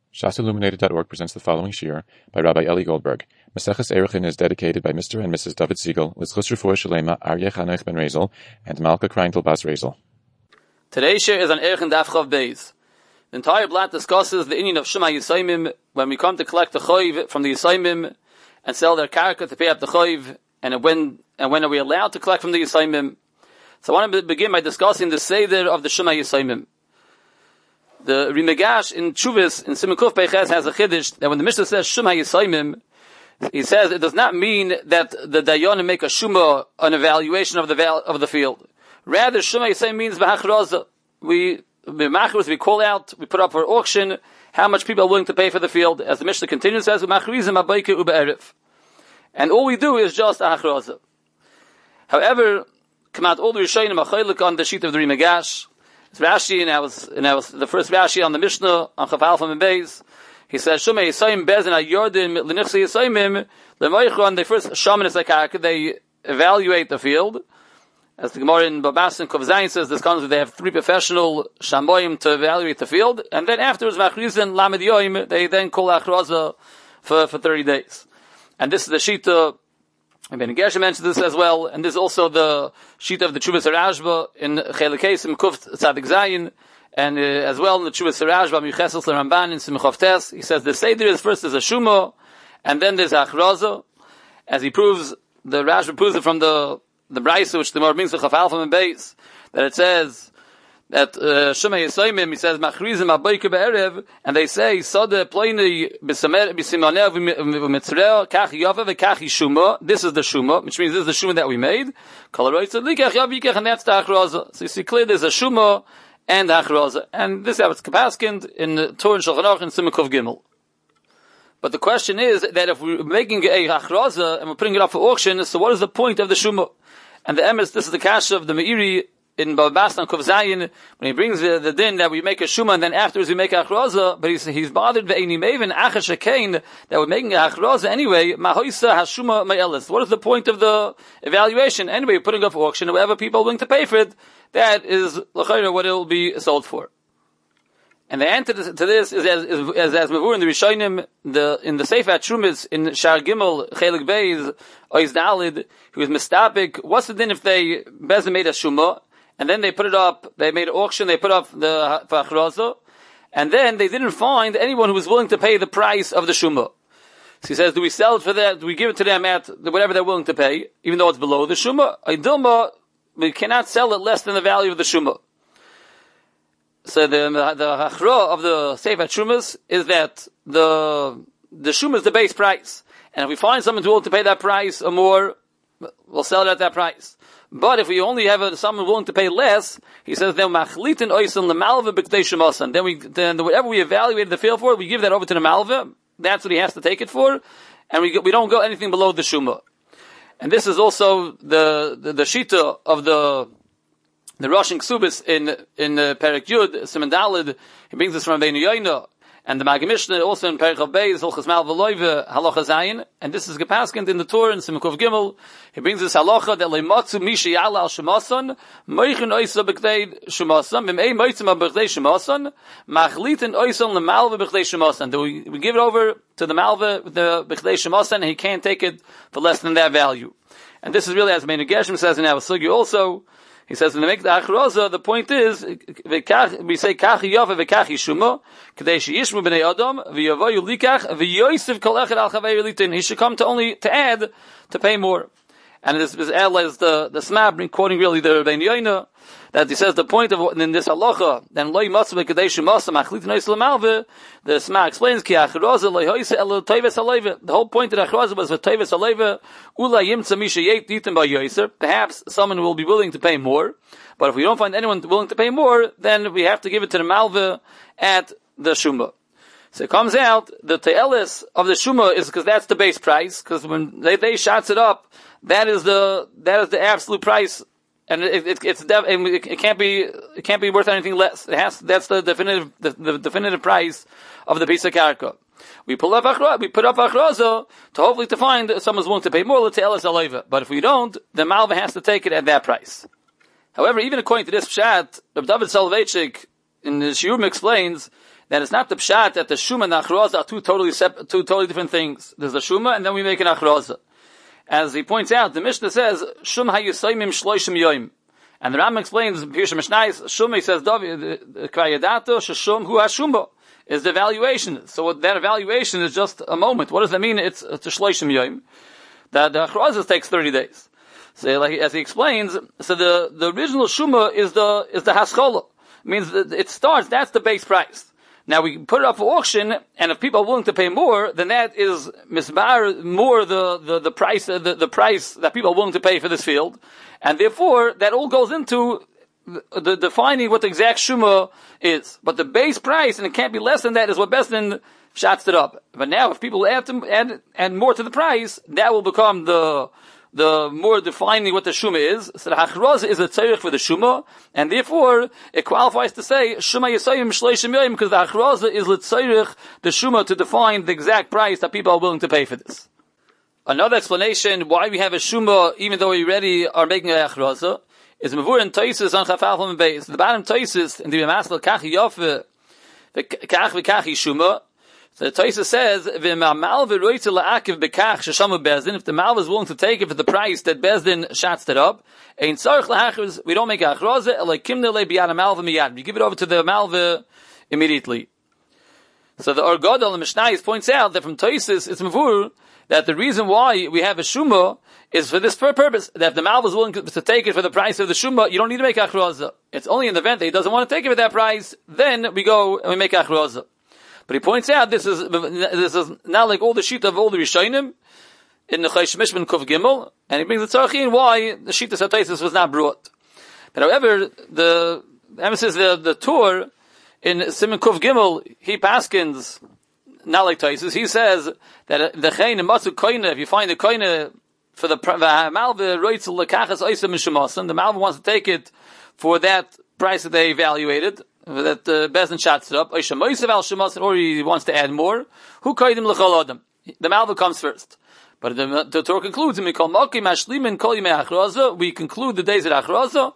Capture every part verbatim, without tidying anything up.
Shas Illuminated dot org presents the following shir by Rabbi Eli Goldberg. Maseches Erechin is dedicated by Mister and Missus David Siegel, L'zchus Refuah Shalema, Aryeh Chanech ben Rezel, and Malka Kreintel Bas Rezel. Today's shir is on Erechin Daf Chav Beis. The entire blot discusses the inyan of Shema Yisayimim when we come to collect the choiv from the Yisayimim and sell their karka to pay up the choiv, and when and when are we allowed to collect from the Yisayimim. So I want to begin by discussing the seder of the Shema Yisayimim. The Rimegash in Chuvas in Siman Kuf Peiches has a chiddush that when the Mishnah says Shema Yisayimim, he says it does not mean that the Dayanim make a Shuma, an evaluation of the val- of the field. Rather, Shema Yisayim means V'hachraza. We, we call out, we put up for auction how much people are willing to pay for the field. As the Mishnah continues, says, U'machrizim abayke u'be'erif. And all we do is just Achraza. However, come out all the Rishonim achaylik on the sheet of the Rimegash. It's Rashi, and I was, and I was the first Rashi on the Mishnah, on Chav Alpha and Beis. He says, Shema Yisayim bezin ha-yordim l'nichsi Yisayimim l'moichron, they first shaman is like they evaluate the field. As the Gemara in Babas and Kov Zayin says, this comes with they have three professional shamoyim to evaluate the field, and then afterwards, machrizin lamed yoim, they then call achraza for, for thirty days. And this is the Shita, and Ben Gershon mentioned this as well, and this is also the sheet of the Chuvas Rashba in Chelikesim Kuf Tzadik Zayin, and uh, as well in the Chuvas Rashba Michesel Ramban in Simchov Tes. He says the Seder is first there's a Shuma, and then there's Achraza, as he proves, the Rashba proves it from the the Brayso, which the Gemara brings to Chaf Alpha and Beis, that it says that Shema Yisayimim, he says Machrizim abayke be'erev, and they say Sada ploini b'simanev v'mitzreh kach yava v'kach yishuma. This is the shuma, which means this is the shuma that we made. Kol haroitz likach yav yikach, and that's the achraza. So you see clearly there's a shuma and achraza, and this is how it's kapaskind in the Torah and Shulchan Aruch and Siman Kuf Gimel. But the question is that if we're making a achraza and we're putting it up for auction, so what is the point of the shuma? And the emes, this is the kasha of the Meiri in Babas and Kov Zayin, when he brings the, the din that we make a shuma and then afterwards we make a achraza, but he's, he's bothered ve'eni mevin achash hakain that we're making a achraza anyway, mahoisa hashuma ma'elis. What is the point of the evaluation? Anyway, we're putting up for auction, whoever people are willing to pay for it, that is l'chayra what it will be sold for. And the answer to this is as is, as, as Mavur in the Rishonim, the in the Sefer Trumis in Shar Gimel Chelik Beis Oiz Dalid, who was mistapik. What's the din if they Bezin made a shuma and then they put it up? They made an auction. They put up the achraza, and then they didn't find anyone who was willing to pay the price of the shuma. So he says, do we sell it for that? Do we give it to them at whatever they're willing to pay, even though it's below the shuma? Dilma, we cannot sell it less than the value of the shuma. So the the hachra of the Sefer Trumas is that the the shuma is the base price, and if we find someone willing to pay that price or more, we'll sell it at that price. But if we only have a, someone willing to pay less, he says then machlitin oisin lemalva b'ktei shemasan. Then we then whatever we evaluated the field for, we give that over to the malva. That's what he has to take it for, and we we don't go anything below the shuma. And this is also the the, the shita of the. The Rosh Ksubis in in uh, Perek Yud Siman Dalid, he brings this from Beinu Yoina, and the Magid Mishnah also in Perek Chav Beis Hilchos Mal V'Loive Halacha Zayin, and this is gepaskend in the Torah in Siman Kuf Gimel. He brings this halacha that leimatzu mishi yala al shemason moichin oisa b'ktei shemason v'mei moitzim b'ktei shemason machlitin oisan lemalve b'ktei shemason. Do we, we give it over to the malve the b'ktei shemason? He can't take it for less than that value. And this is really, as Meir Gershom says in Avasugi also. He says when they make the achraza, the point is we say kach yava v'kach yishuma k'dei sheyishmu b'nei adam v'yavoyu likach v'yoysiv kol echad al chavei litin. He should come to only to add to pay more. And this is as the the Smab quoting really the Rebbeinu Yoina, that he says the point of in this halacha then loy matzah k'dei shemasa machlitin ois lemalve. The Smab explains ki achraza loy hoyse el toives aleive. The whole point of achraza was for toives aleive ula yimtza misha yeit ditim by yoiser. Perhaps someone will be willing to pay more, but if we don't find anyone willing to pay more, then we have to give it to the malve at the shuma. So it comes out the te'elis of the shuma is because that's the base price. Because when they, they shots it up, that is the that is the absolute price, and it, it, it's def, it can't be it can't be worth anything less. It has that's the definitive the, the definitive price of the piece of karka. We pull up achra, we put up achraza to hopefully to find that someone's willing to pay more. Let's say elis aleiva. But if we don't, the malva has to take it at that price. However, even according to this pshat, Reb David Soloveitchik in the Shiurim explains that it's not the pshat that the shuma and the achroza are two totally separate, two totally different things. There's the shuma, and then we make an achroza. As he points out, the Mishnah says, shum hayusaymim shloishim yoim. And the Rambam explains, Pirsha Mishnais, shum, he says, kvayadato sheshum hu hashumba, is the evaluation. So that evaluation is just a moment. What does that mean? It's, it's a shloishim yoim. The, the achroza takes thirty days. So like, as he explains, so the, the original shuma is the, is the haschola. Means that it starts, that's the base price. Now we put it up for auction, and if people are willing to pay more, then that is misbar more the, the, the price, the, the price that people are willing to pay for this field. And therefore, that all goes into the, the defining what the exact shuma is. But the base price, and it can't be less than that, is what Besdin shots it up. But now, if people add, to, add, add more to the price, that will become the, the more defining what the shuma is. So the hachroz is a tzarich for the shuma, and therefore it qualifies to say shuma yisayim shleishim yoyim, because the hachroz is the tzarich, the shuma, to define the exact price that people are willing to pay for this. Another explanation why we have a shuma, even though we already are making a hachroz, is mavur and toises on chafal from beis. The bottom toises in the maskel kachi yofe, the kach v'kachi shuma. So the Taisa says, if the Malva is willing to take it for the price that Bezdin shots it up, we don't make a achroze, we give it over to the Malva immediately. So the Orgodal and Mishnais points out that from Taisis, it's mavur, that the reason why we have a shuma is for this purpose, that if the Malva is willing to take it for the price of the shuma, you don't need to make a achroze. It's only in the event that he doesn't want to take it for that price, then we go and we make a achroze. But he points out this is this is not like all the sheet of all the Rishonim in the Chaysh Mishman Kuf Gimel, and he brings the tzarchin why the sheet of Sataisis was not brought. But however, the emphasis the the Tur in Simon Kuf Gimel, he paskins not like Taisis. He says that the Chayin Matzu Koine, if you find the Koine for the Malva Roitzel Lekachas Oisem Mishamasan, the Malva wants to take it for that price that they evaluated, that uh, Bezdin shots it up, or he wants to add more. Who kaidim l'chol adam? The Malva comes first. But the, the Torah concludes, we conclude the days of Achroza,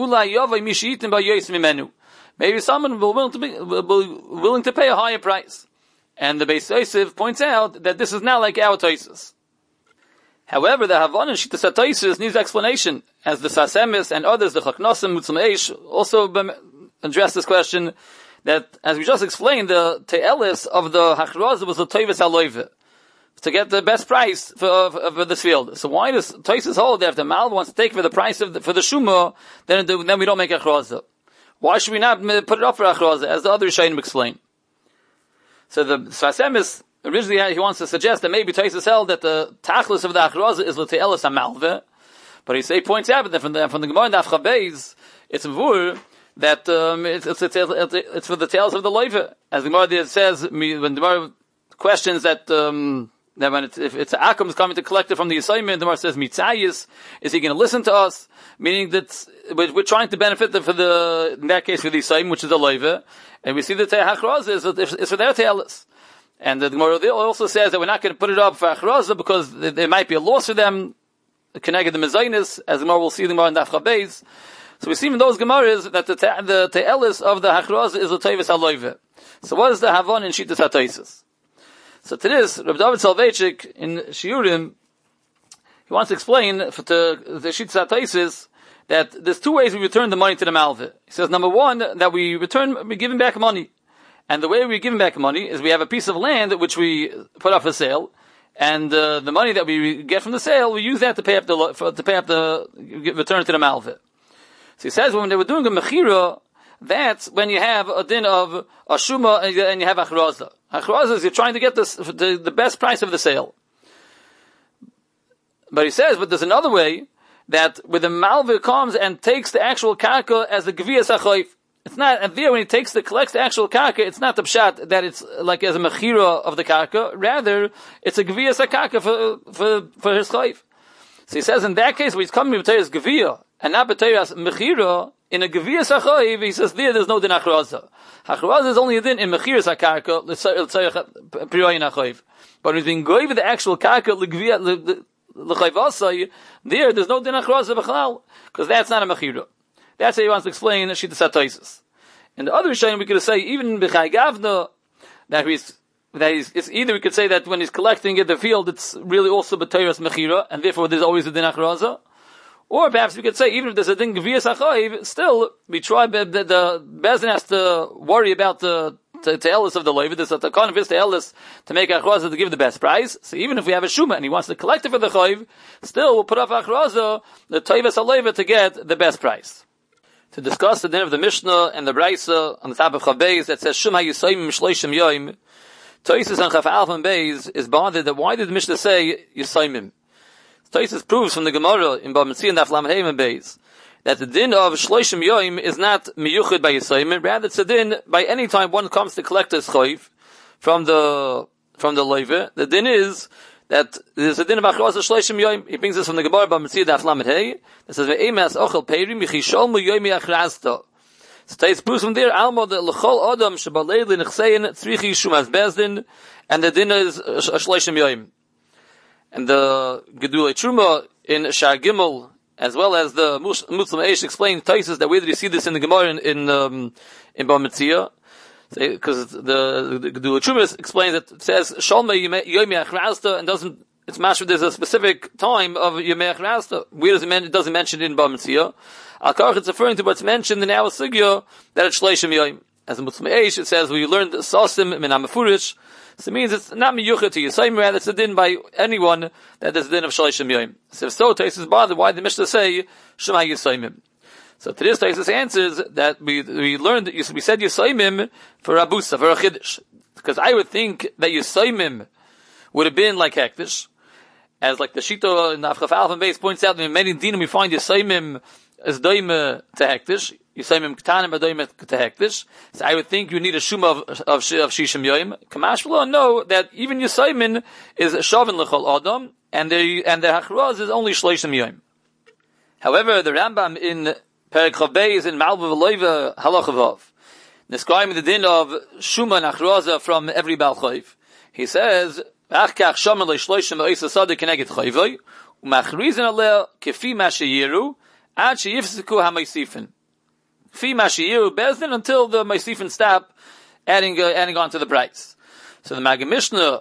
maybe someone will willing to be will, willing to pay a higher price. And the Beis Yosef points out that this is not like our Taisus. However, the Havana Shita Sataisus needs explanation, as the Sasemis and others, the Chaknosim, Mutzum Eish, also address this question, that, as we just explained, the Te'elis of the Hachroz was the Toivis HaLoive, to get the best price for, for, for this field. So why does Toisus hold that if the Malva wants to take for the price of the, for the Shuma, then, then we don't make Hachroz? Why should we not put it up for Hachroz, as the other Shainim explain? So the Sasemis, originally he wants to suggest that maybe Toisus held that the Tachlis of the Hachroz is the Te'elis HaMalva, but he say, points out that from the, from the Gemara in Daf Chabeis, it's Mvur, that um, it's, it's, it's, it's for the tales of the Leiva. As the Gemara says, when the Gemara questions that, um, that when it's, if it's Akum is coming to collect it from the assignment, the Gemara says, Mitzayis, is he going to listen to us? Meaning that we're, we're trying to benefit them for the, in that case, for the assignment, which is the Leiva. And we see that Hachroz is, is for their tales. And the Gemara also says that we're not going to put it up for Hachroz because there might be a loss for them, connected the Mezainis, as the Gemara will see the Gemara in Daf Chabeis. So we see in those Gemaras that the te- the te'elis of the hachroz is the tevis haloive. So what is the havon in Shittas HaTaisis? So to this, Rabbi David Soloveitchik in Shiurim, he wants to explain for the, the Shittas HaTaisis that there's two ways we return the money to the Malva. He says, number one, that we return, we give him back money. And the way we give him back money is we have a piece of land which we put up for sale, and uh, the money that we get from the sale, we use that to pay up the, for, to pay up the, return to the Malva. So he says when they were doing a mechira, that's when you have a din of a shuma and you have achroza. Achroza is you're trying to get this, the, the best price of the sale. But he says, but there's another way that where the malva comes and takes the actual karka as the gviyas achoif. It's not, and there when he takes the, collects the actual karka, it's not the pshat that it's like as a mechira of the karka. Rather, it's a gviyas karka for, for, for his choif. So he says in that case, when he's coming with his gviyah, and not b'teiras mechira in a geviyas hachoiv, he says there there's no din achroza. Achroza is only a din in mechiras hakarka l'tzayich hachoiv. But when he's being goy with the actual karka l'geviyah l'chayvasay, there there's no din achroza b'chalal, because that's not a mechira. That's how he wants to explain Shittas HaTaisis. In the other Rishonim, we could say even b'chai gavna that he's that he's it's either we could say that when he's collecting in the field, it's really also b'teiras mechira, and therefore there's always a din achraza. Or perhaps we could say even if there's a din gviyas achayiv, still we try the the, the bezin has to worry about the to, to Ellis of the Levi. There's a takon of his to Ellis to make achraza to give the best price. So even if we have a shuma and he wants to collect it for the chayiv, still we'll put up achraza the toivas aleva to get the best price. To discuss the din of the Mishnah and the Brisa on the top of Chav Beis that says Shema Yisayim Shloishim Yoim, Toises on Chav Alf and Beis is bothered that why did the Mishnah say Yisayim? Toises proves from the Gemara in Bava Metzia and Daf Lamed Hey and Beis that the din of Shloishim Yoim is not miyuchid by Yisayim, rather it's a din by any time one comes to collect his chayv from the from the Levi. The din is that there's a din of achroza shloishim yoim. He brings this from the Gemara Bava Metzia Daf Lamed Hey. That says ve'emas ochel peri michishol mu yomi achrasta. So it's proves from there almo the lechol adam shebaleil nechsein tzrichi shumas bezdin, and the din is shloishim yoim. And the Gedulei Truma in Shar Gimel, as well as the Muslim Eish explains Taisus that where did you see this in the Gemara in in, um, in Bava Metzia? Because the the Gedulei Truma explains that it says Shalma Yomi Achrasta and doesn't it's mashma there's a specific time of Yomi Achrasta. Where does it mention? It doesn't mention it in Bava Metzia. Al Karch it's referring to what's mentioned in our Sugya that it's Shleishim Yoim. As the Muslim Eish it says we learned Sasim min Amafurish. So it means it's not miyuchet to Yisayim, rather it's a din by anyone that there's a din of Shloishim Yoim. So if so, Taisus bothered, why did the Mishnah say Shema Yisayim? So to this Taisus answers that we we learned, that we said Yisayim for Abusa, for a Chiddush. Because I would think that Yisayim would have been like Hektish, as like the Shito in Avchaf Alf and Beis points out, in many dinim we find Yisayim as doime to Hektish. Yisayim Ketanim Adoim to Hektish. So I would think you need a shuma of, of, of Shishim Yoim. Kamash V'lo know that even Yisayim is Shavin L'chol Adam, and the, and the Hachraz is only Shleishim Yoim. However, the Rambam in Perek Chav Beis in Malva V'loiva Halach Vav, describing the din of Shuma and Achraza from every Baal Chayv. He says, Ach kach Shaman L'shleishim Oisa Sadik Keneged Chayvoi, Umachrizin Aleh Kefi Mashiyiru, Ad Sheyifsiku HaMaisifin. Fi Mashiyiru Bezdin until the Maisifin stop adding, uh, adding on to the price. So the Maggid Mishnah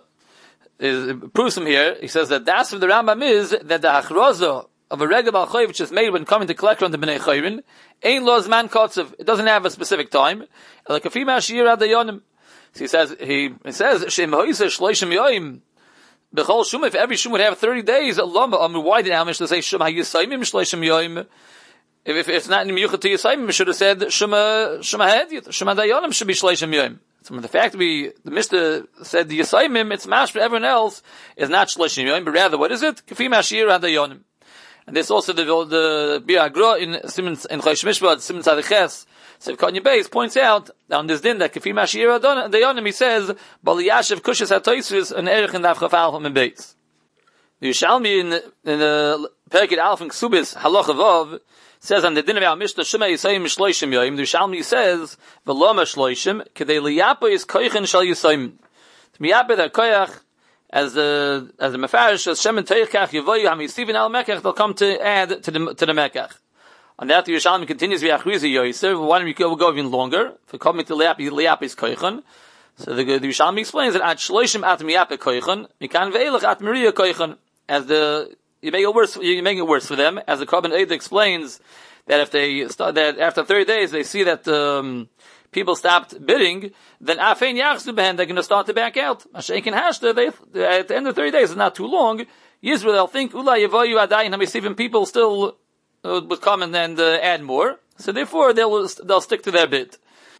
is, proves him here. He says that that's what the Rambam is, that the Achraza of a regular Baal Chayv, which is made when coming to collect on the Bnei Chayrin, ain't lo zman kotzev. It doesn't have a specific time. Like a Fi Mashiyiru Adayonim. So he says, he, he says, Shem Hoyse Shloishim Yoim, Bechol Shum, if every Shum would have thirty days, Allah, um, why did Amish to say Shum HaYisayimim Shloishim Yoim? If, if it's not in Miyuchat to Yisayimim, we should have said Shema, Shema Hediyat, Shema Dayanim should be Shloishim Yoim. So the fact we, the Mister said the Yisayimim, it's mash for everyone else, is not Shloishim Yoim, but rather, what is it? Kafim Ashir Hadayonim. And this also the, the Biagra in Simmons, in Chaysh Mishpat, Simmons Hadiches, so Kanye Beis points out on this din that Kafim Ashir Hadayonim, he says, Bali Yashiv Kushas HaToysus, an Erech in Daf Chaf Alf and Beis. The Yishalmi in, in the Perkid Alf and Ksubis, Halach Vav, says on the din of our Mishnah, Shema Yisayim Shloishim Yoim, the Yishalmi says, V'loma Shloishim, Kedei Liyapa is Koichin Shal Yisayim. To Miyapa the Koyach, as the, as the Mefarish, as Shem and Teichach, Yevoyu, HaMyisivin Al Mekach, they'll come to add to the, to the Mekach. On that, the Yishalmi continues, V'yachrizi Yoiser, why don't we go, we'll go even longer? For coming to Liyapa, Liyapa is Koichin. So the, the Yishalmi explains that at Shloishim at Miyapa Koichin, Mikan Ve'elach at Maria Koichin. As the, you make it worse, you make it worse for them. As the Korban Eid explains, that if they start, that after thirty days they see that um, people stopped bidding, then afein yachzu behen, they're going to start to back out. Mashenkin hashta, they at the end of thirty days is not too long. Yisrael, they'll think ula yevoyu adayin hamisivim, people still uh, would come and then uh, add more. So therefore they'll they'll stick to their bid.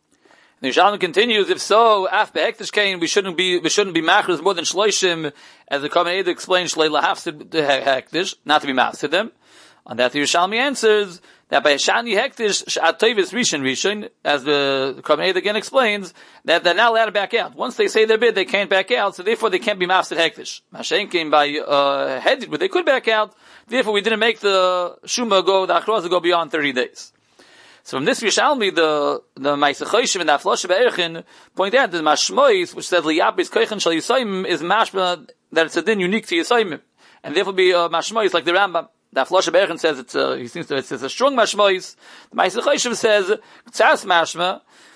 The Yishalmi continues, if so, af behektish kain, we shouldn't be we shouldn't be machras more than shloishim, as the Korban Eid explains, shlei lahafsid hektish, not to be machsid them. On that the Yishalmi answers that by Shani Hektish Sh'at Tovis Rishon Rishon, as the Korban Eid again explains, that they're not allowed to back out. Once they say their bid, they can't back out, so therefore they can't be Mafsid Hektish. Mashen came by uh, Hedid, but they could back out, therefore we didn't make the Shuma go, the Achroza go beyond thirty days. So from this Yishalmi, the the Ma'aseh Choshim and the Afloshe Be'erchin point out that the Mashmois, which says Liyabis Koichin Shal Yisayim, is mashma that it's a din unique to Yisayim, and therefore be uh, Mashmois like the Rambam. The Afloshe Be'erchin says it's a, he seems to it's a strong Mashmois. The Ma'aseh Choshim says Tzas Mashma,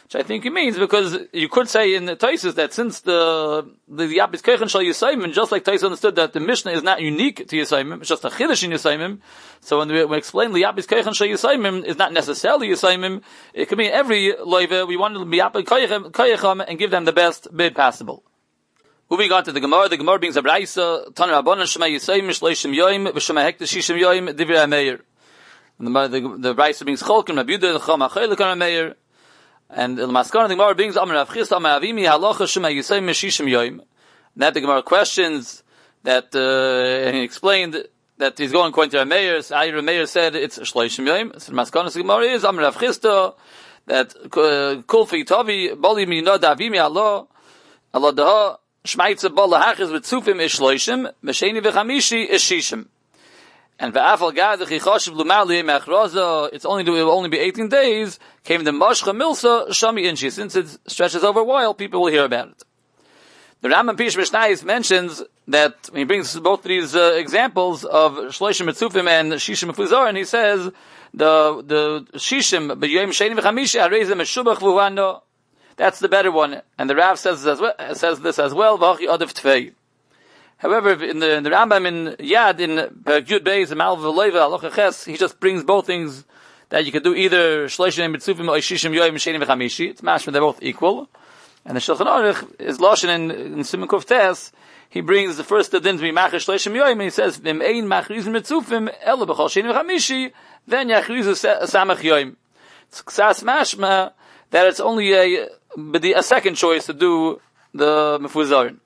Which I think it means, because you could say in the Taisus that since the, the Yapis Keichen Shal Yisayimim, just like Taisus understood that the Mishnah is not unique to Yisayimim, it's just a Chiddush in Yisayimim, so when we, we explain the Yapis Keichen Shal Yisayimim is not necessarily Yisayimim, it could mean every loiva, we want to be Yapis Keichen and give them the best bid possible. Moving on to the Gemara, the Gemara brings a Braisa, Tan Rabbanan Shema Yisayim, Shleishim Yoim, V'Shema Hektish Shishim Yoim, Divrei HaMeir. The, the, the Braisa brings Cholkim, Rabbi Yehuda, Chom HaChelik HaMeir. And the Maskana, the Gemara brings Amar Rav Chisda, Amar Avimi, Halacha Shema Yisayim Shishim Yoim. That the Gemara questions that, uh, and he explained that he's going according to Rameir. So Rav Meir said it's Shleishim Yoim. So the Maskana, the Gemara is Amar Rav Chisda, that Kulfi Tavi, Boli Minod Avimi Allah, Allah Daha, Shmaitza Bola Hachis with Tzufim is Shleishim, Mesheni V'Chamishi is Shishim. And va'afal gad chichashiv lumali mechraza, it's only, it will only be eighteen days, came the mashcha milsa shami inchi. Since it stretches over a while, people will hear about it. The Rambam Pish Mishnayis mentions that, when he brings both of these uh, examples of shloshim mitzufim and shishim mefuzar, and he says, the, the shishim, b'yom sheni v'chamishi, harei ze meshubach v'huano. That's the better one. And the Rav says, as well, says this as well, v'achi adav tvei. However, in the, in the Rambam in Yad, in Perek Yud Beis, Mal V'Leiva, Halacha Ches, he just brings both things that you could do either Shleishim Mitzufim or Shishim Yoyim Sheni V'Chamishi. It's mashma, they're both equal. And the Shulchan Aruch is Lashon in, in Siman Kuf Tes, he brings the first din to be Machar Shleishim Yoyim, and he says, V'im Ein Machrizim Mitzufim, Ela B'chol Sheni V'Chamishi, then Yachrizu Samach Yoyim. It's Ksas mashma, that it's only a, a second choice to do the Mefuzarin.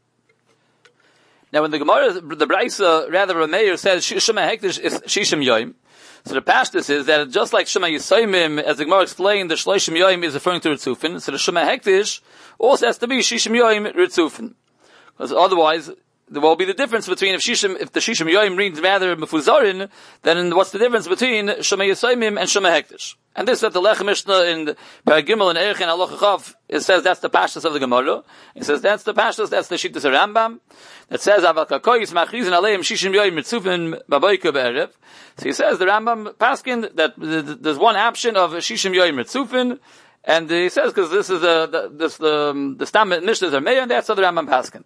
Now, when the Gemara, the Braisa, rather Rameir says Shema Hektish is Shishim Yoim, so the pashtus is that just like Shema Yisayimim, as the Gemara explained, the Shleishim Yoim is referring to Ritzufin, so the Shema Hektish also has to be Shishim Yoim Ritzufin, because otherwise there will be the difference between if Shishim, if the Shishim Yoim reads rather Mefuzarin, then what's the difference between Shema Yisayimim and Shema Hektish? And this is that the Lechem Mishnah in Perek Gimel and Erechin Halacha Chav, it says that's the pashtus of the Gemara. It says that's the pashtus, that's the Shittas Rambam. It says Aval Kakoyis Machrizin Aleim Shishim Yoyim Mitzufin Baboyka Be'erev. So he says the Rambam Paskin that there's one option of Shishim Yoyim Mitzufin, and he says because this is a, the this the the Stam Mishnahs are made, and that's how the Rambam Paskin.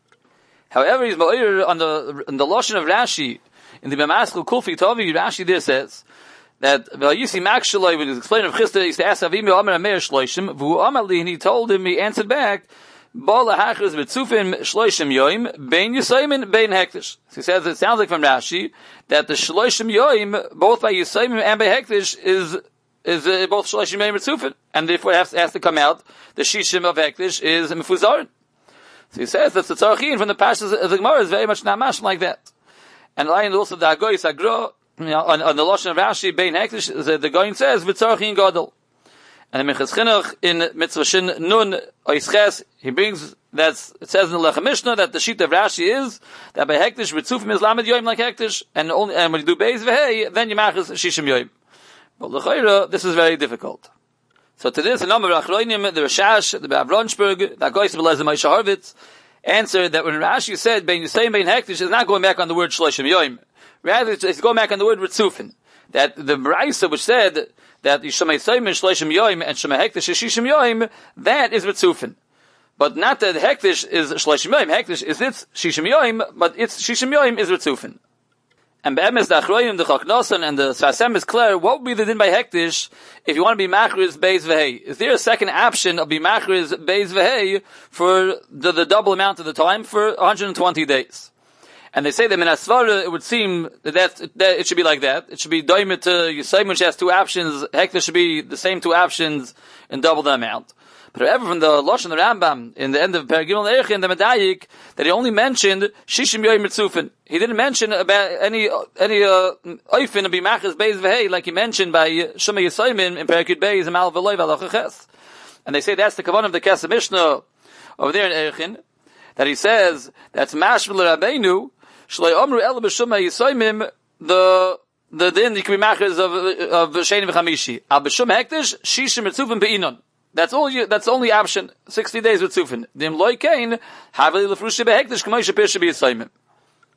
However, he's Ma'ir on the on the Lashon of Rashi in the B'Maskul Kulfi Tavi. Rashi there says that V'Yisi Makshaloi, when he was explaining of Chisda, he used to ask Avimi Omer Ameir Shloishim V'hu Amali, and he told him, he answered back, Bala Hachris B'Tzufim Shloishim Yoim Bein Yisayim Bein Hektish. So he says it sounds like from Rashi that the Shloishim Yoim, both by Yisayim and by Hektish, is is uh, both Shloishim Yoim B'Tzufim, and therefore it has, has to come out the Shishim of Hektish is Mefuzarin. So he says that the Tzarachin from the Pashas of the Gemara is very much namash like that. And also the Agoyis Agro, you know, on, on the Lashon of Rashi, Bein Hektish, the, the Goyin says, V'tzarachin Gadol. And the Minchas Chinuch in Mitzvah Shin Nun Oisches, he brings, that's, it says in the Lechem Mishnah that the sheet of Rashi is, that by Hektish, V'tzufim is Lamed Yoim like Hektish, and only, and when you do Beis V'hei, then you machas Shishim Yoim. But L'chayra, this is very difficult. So to this, the number of Achroinim, the Rashash, the Bav Ronshberg, the Agoyis B'Lezer Moshe Horvitz, answered that when Rashi said, Bein Yisayim Bein Hektish, is not going back on the word Shloshim Yoim. Rather, it's going back on the word Ritzufin. That the Braisa, which said that Shema Yisayim and Shloshim Yoim and Shema Hektish is Shishim Yoim, that is Ritzufin. But not that Hektish is Shloshim Yoim. Hektish is its Shishim Yoim, but its Shishim Yoim is Ritzufin. And Be'emes, the Achroinim, the Choknosan, and the Sasem is clear, what would be the din by Hektish if you want to be Machriz Beis V'hei? Is there a second option of be Machriz Beis V'hei for the, the double amount of the time for one hundred twenty days? And they say that in Asvara, it would seem that, that, that it should be like that. It should be Doimit to Yisayim, which has two options. Hektish should be the same two options and double the amount. But however, from the Lashon the Rambam, in the end of Perek Gimel Erechin, the Medayik, that he only mentioned Shishim Yoyim Mitzufin. He didn't mention about any, any, uh, Oifin of Bimachas Beis V'hei, like he mentioned by Shema Yisayim in Perek Yud Beis and Mal V'loi V'alachaches. And they say that's the Kavan of the Kesef Mishnah over there in Erechin, that he says, that's Mashvil Rabbeinu, Shlei Omru El B'Shema Yisayim, the, the din, the Kibimachas of, of Sheni V'chamishi. Al B'Shema Hektish, Shishim Mitzufin Be'inon. That's all you, that's the only option. sixty days with Sufin. Dim loy kain, haveli lefrushi behektish, k'may shapir shabi yisayimim.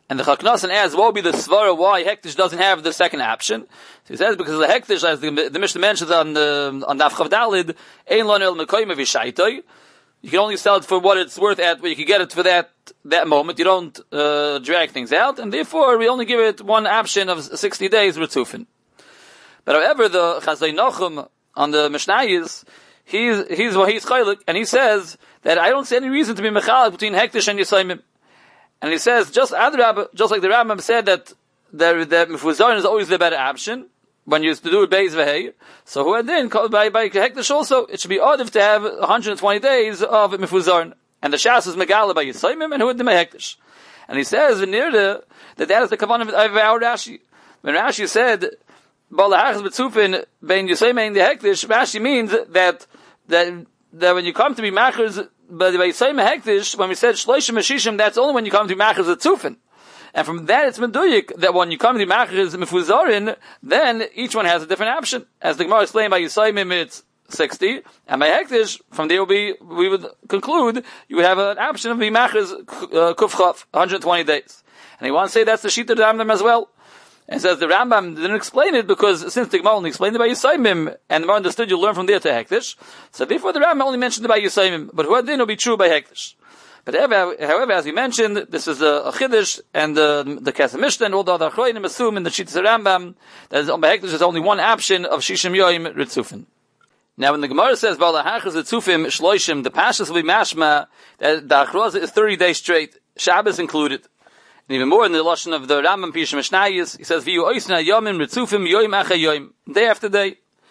And the Chaknasan asks, what would be the svara why Hektish doesn't have the second option? So he says, because the Hektish, as the, the Mishnah mentions on the, on Daf Chav Dalid, Ein Lo El Mekoyim V'Shaitoi. You can only sell it for what it's worth at, where you can get it for that, that moment. You don't, uh, drag things out, and therefore we only give it one option of sixty days Ritzufin. But however, the Chazai Nachum on the Mishnayos, he's, he's, well, he's Chaylik, and he says that I don't see any reason to be Mechalik between Hektish and Yisayimim. And he says, just Adrab, just like the Rambam said that the, the Mefuzarn is always the better option, when you used to do it Beis V'Hei. So who then, by, by Hektish also, it should be odd to have one hundred twenty days of Mefuzarn. And the Shas is Megala by Yisayimim, and who would be Hektish. And he says, V'nirde, that that is the Kavanah of our Rashi. When Rashi said, Balahachas B'tzufin, Bein Yisayimim and the Hektish, Rashi means that, that, that when you come to be Machers, but by Yisayim Hektish, when we said Shloishim Meshishim, that's only when you come to Machers Tzufin. And from that it's Meduyik, that when you come to Machers Mefuzarin, then each one has a different option. As the Gemara explained by Yisayim, it's sixty, and by Hektish, from there will be, we would conclude, you would have an option of Machers uh, Kufchaf, one hundred twenty days. And he wants to say that's the Shita Rambam as well. And says the Rambam didn't explain it because since the Gemara only explained it by Yisayimim, and the more understood, you learn from there to Hektish. So therefore the Rambam only mentioned it by Yisayimim, but who didn't will be true by Hektish. But however, however, as we mentioned, this is a, a Chiddush, and the, the Kesef Mishnah and all the other Achroinim assume in the Shittas Rambam that on by Hektish there's only one option of Shishim Yoim Ritzufin. Now when the Gemara says, Balahachas Ritzufim Shloishim, the Pashas will be mashma, that the Achroza is thirty days straight, Shabbos included. And even more in the Lashon of the Rambam Pish Mishnayos, he says, "V'yu oisna yomim ritzufim yoim acha yoim," day after day.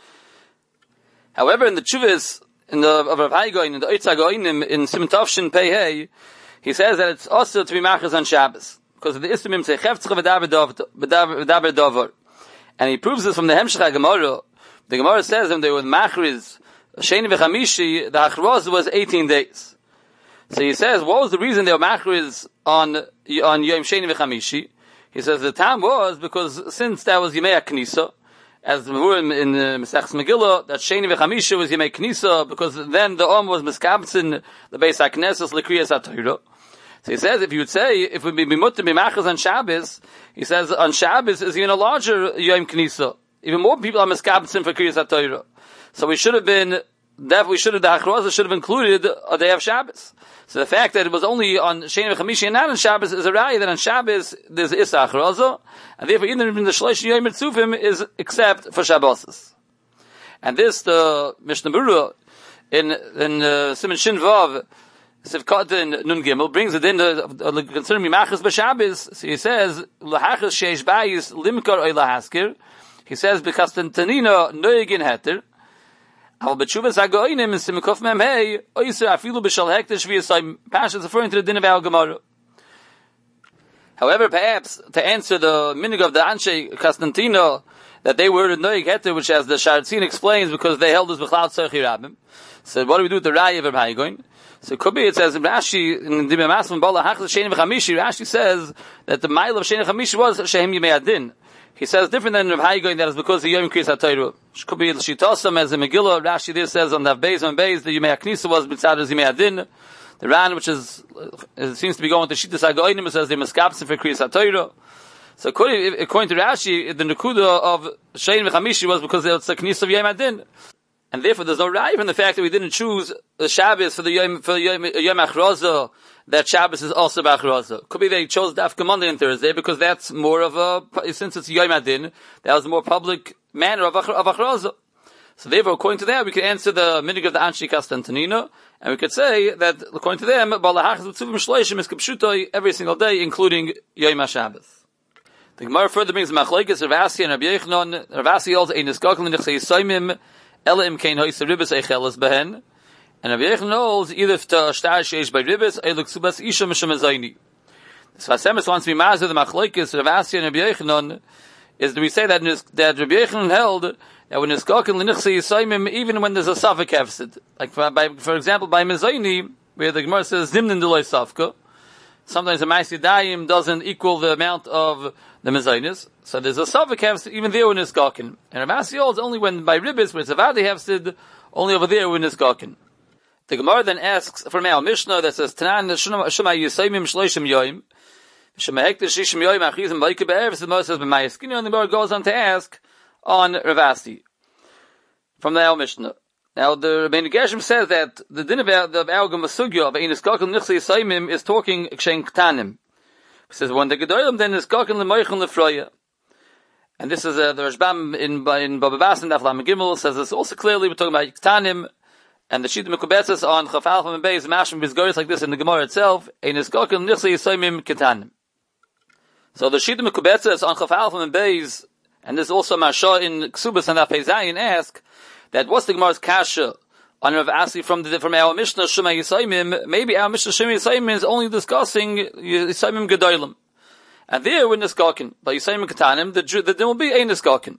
However, in the Chuvas, in the of Rav Hai Gaon, in the Oitza Gaonim, in Siman Tavshin Pei Hey, he says that it's also to be machas on Shabbos because of the Istimim say Cheftzcha v'daber davar, and he proves this from the Hemshech Gemara. The Gemara says that they were machris Sheni v'Chamishi, the Achroz was eighteen days. So he says, what was the reason they were machris on on Yom Sheni v'Chamishi? He says the time was because since that was Yemei HaKnisa, as the Mevurim in the Mesechus Megillah, that Sheni v'Chamishi was Yemei Knisa, because then the Om was miskabtzin the Beis HaKnesses l'kriyas HaTorah. So he says, if you would say, if we be mutter b'machas on Shabbos, he says on Shabbos is even a larger Yom Knisa. Even more people are miskabtzin for kriyas HaTorah. So we should have been, that we should have, the Hachroza should have included a day of Shabbos. So the fact that it was only on Sheni v'Chamishi and not on Shabbos is a raya that on Shabbos there's Issa Achroza, and therefore even in the Shleish Yom Ritzufim is except for Shabbos. And this, the Mishnah Berurah, in, in uh, Siman Shin Vav, Sivkat in Nun Gimel, brings it in the, the concerning Mimachas b'Shabbos. So he says, L'hachas sheish bayis limkar oy lahaskir. He says, because Tanina noyegin heter, Al b'tshuvas hagoinim in Simukov Memhei, oiser afilu b'shal hektish v'yasayim. Pasha is referring to the din of Al Gemara. However, perhaps to answer the minig of the Anshe Constantino, that they were noyeg heter, which as the Sharatzin explains, because they held this b'chlal tzarchi rabbim. So what do we do with the raya of Rabbi Hagoin? So it could be, it says in Rashi, in the Masman Bala Hachas Sheni v'Chamishi, Rashi says that the mile of Sheni v'Chamishi was Shehem Yemei Adin. He says different than Rav Hai Gaon, that is because the Yom Kriyas HaTorah. Which could be L'Shitosam, as in Megillah, Rashi there says on the Beis on Beis, the Yemei HaKnisa was B'tzad as Yemei Adin. The Ran, which is, it seems to be going to Shittas HaGoinim, it says they Meskapsim for Kriyas HaTorah. So according, according to Rashi, the Nekuda of Shein v'Chamishi was because it's the Knisa of Yom Adin. And therefore there's no raya from the fact that we didn't choose the Shabbos for the Yom, for Yom, Yom Achroza, that Shabbos is also B'Achroza. Could be they chose Dafka Monday and Thursday because that's more of a, since it's Yom Adin, that was a more public manner of, of Achroza. So therefore, according to that, we can answer the minig of the Anshi Constantino, and we could say that, according to them, Balahachas B'tzuvim Shloishim is Kipshutoi every single day, including Yom HaShabbos. The Gemara further brings Machlokes Rav Asi and Rabbi Yochanan. Rav Asi holds ein niskakel nechsei Yisayimim ela im kein hoyse ribes eicheles behen, and Rabbi Yochanan holds either to shtar sheish by ribes or luksubas isha misham azayni. So Hasemis wants to be mazir the Machlokes Rav Asi and Rabbi Yochanan is that we say that that Rabbi Yochanan held that when niskakel nechsei Yisayimim, even when there's a safek hefsid, like for, by, for example by mezayni, where the Gemara says zimnin deloy safka. Sometimes a Ma'aseh Dayim doesn't equal the amount of the Mezainis. So there's a Savik Hefsid even there when it's Gakin. And Rav Asi holds only when by Ribbis, where it's a Vadi Hefsid, only over there when it's Gakin. The Gemara then asks from our Mishnah that says, Tanan Shema Yisayimim Shloishim Yoim, Shemehek the Shishim Yoim Achizim Vaike Be'eres the Moses B'Mayaskinu, and the Gemara goes on to ask on Ravasi from the El Mishnah. Now the Rebbeinu Gershom says that the din of the Algam Masugya of Einis Gakel Nichsi Yisaimim is talking Kshen Ktanim. He says when the Gedolim then is Gakel L'Moichel L'Froya. And this is uh, the Rashbam in in Baba Bas and Daf Gimel says this also clearly. We're talking about Ktanim, and the Shita Mekubetzes on Chaf Alpha and Beis Mashim Bizgoris like this in the Gemara itself. Einis Gakel Nichsi Yisaimim Ktanim. So the Shita Mekubetzes on Chaf Alpha and Beis, and there's also Marsha in Ksubas and Afei Zayin ask that what's the Gemara's kasha on Rav Asi from the from our Mishnah Shema Yisaimim? Maybe our Mishnah Shema Yisaimim is only discussing Yisaimim Gedolim, and there we're niskakin. But Yisaimim Ketanim, the the there will be a niskakin.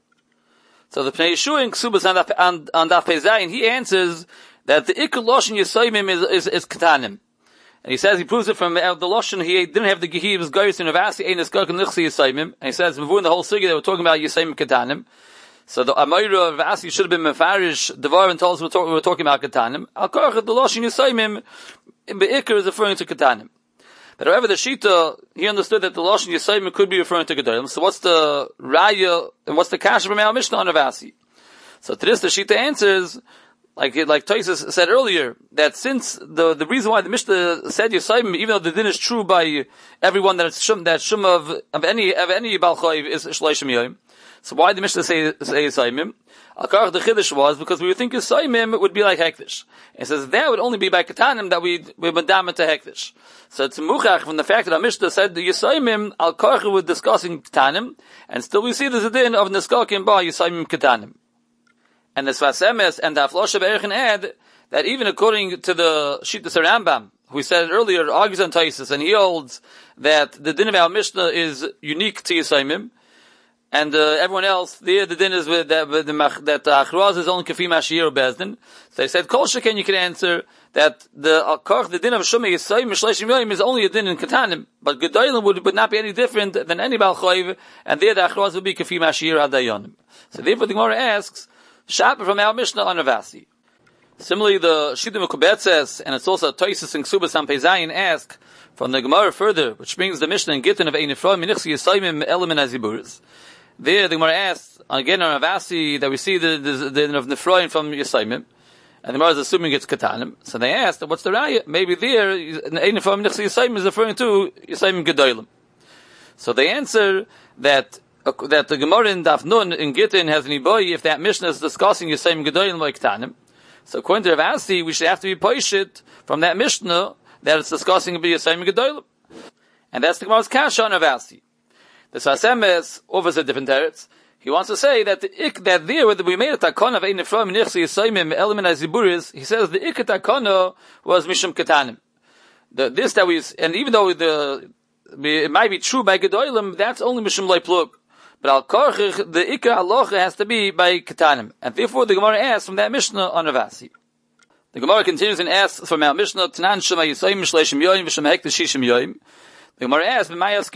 So the Pnei Yeshua in Ksubas and on Daf Zayin he answers that the Ikul Loshen Yisaimim is is, is Ketanim, and he says he proves it from uh, the Loshen he didn't have the Gehi was Gaius in Rav Asi a niskakin Nichsi Yisaimim, and he says before in the whole Sugya they were talking about Yisaimim Ketanim. So the Amayra of Asi should have been Mefarish. The Varan told us we were, talk, we were talking about Ketanim. Al Korach, the Loshin Yisaimim, in Be'ikr is referring to Ketanim. But however, the Shita, he understood that the Loshin Yisaimim could be referring to Gedolim. So what's the Raya, and what's the Kasha from our Mishnah on Rav Asi? So to this, the Shita answers, like, like Taisus said earlier, that since the, the reason why the Mishnah said Yisaimim, even though the din is true by everyone that Shum, that Shum of, of any, of any Baal Chayv is Shleishim Yoim. So why did the Mishnah say, say Yisaimim? Al-Karach the Chiddush was, because we would think Yisaimim would be like Hektish. It says that would only be by Ketanim that we, we would damn it to Hektish. So it's Muchach from the fact that our Mishnah said the Yisaimim, Al-Karach was discussing Ketanim, and still we see there's a din of Niskakim by Yisaimim Ketanim. And the Svasemes and the Aflosha Be'erchen add that even according to the Shittas Rambam, who said earlier, argues on Taisus, and he holds that the din of our Mishnah is unique to Yisaimim, and uh, everyone else, the the din is with that with the that Achraz is only kafim ashir or bezdin. So they said kol sheken you can answer that the Akarach the din of Shema Yisaimim Shleishim Yoim is only a din in Ketanim, but Gedolim would would not be any different than any Baal Chayv, and there the Achraz would be kafim ashir hadayonim. So therefore the Gemara asks Shapa from our Mishnah on Rav Asi. Similarly, the Shita Mekubetzes and it's also Taisus and Ksubas and Peizayin ask from the Gemara further, which brings the Mishnah in Gittin of Einifra Minichsi Yisaimim Element Aziburis. There, the Gemara asks, again on Rav Asi, that we see the, the, the of Nefroim from Yisaimim, and the Gemara is assuming it's Ketanim. So they asked, what's the Raya? Maybe there, Ein from Yisaimim is referring to Yisaimim Gedolim. So they answer that, uh, that the Gemara in Daf Nun, in Gittin, has an Iboy, if that Mishnah is discussing Yisaimim Gedolim like Ketanim. So according to Rav Asi, we should have to be poishit from that Mishnah, that it's discussing Yisaimim Gedolim. And that's the Gemara's Kasha on Rav Asi. The Sasemes offers a different teretz. He wants to say that the ik that there where we made a takana of ein nefram nichsi yisaimim element aziburis. He says the ik takana was mishum ketanim. The this that we and even though the it might be true by gedolim, that's only mishum leiplug. But al karchich the ik halacha has to be by ketanim, and therefore the Gemara asks from that Mishnah on Rav Asi. The Gemara continues and asks from our Mishnah Tanan shema yisaimim shleishim yoyim v'shem hek shishim yoyim. The Gemara asks,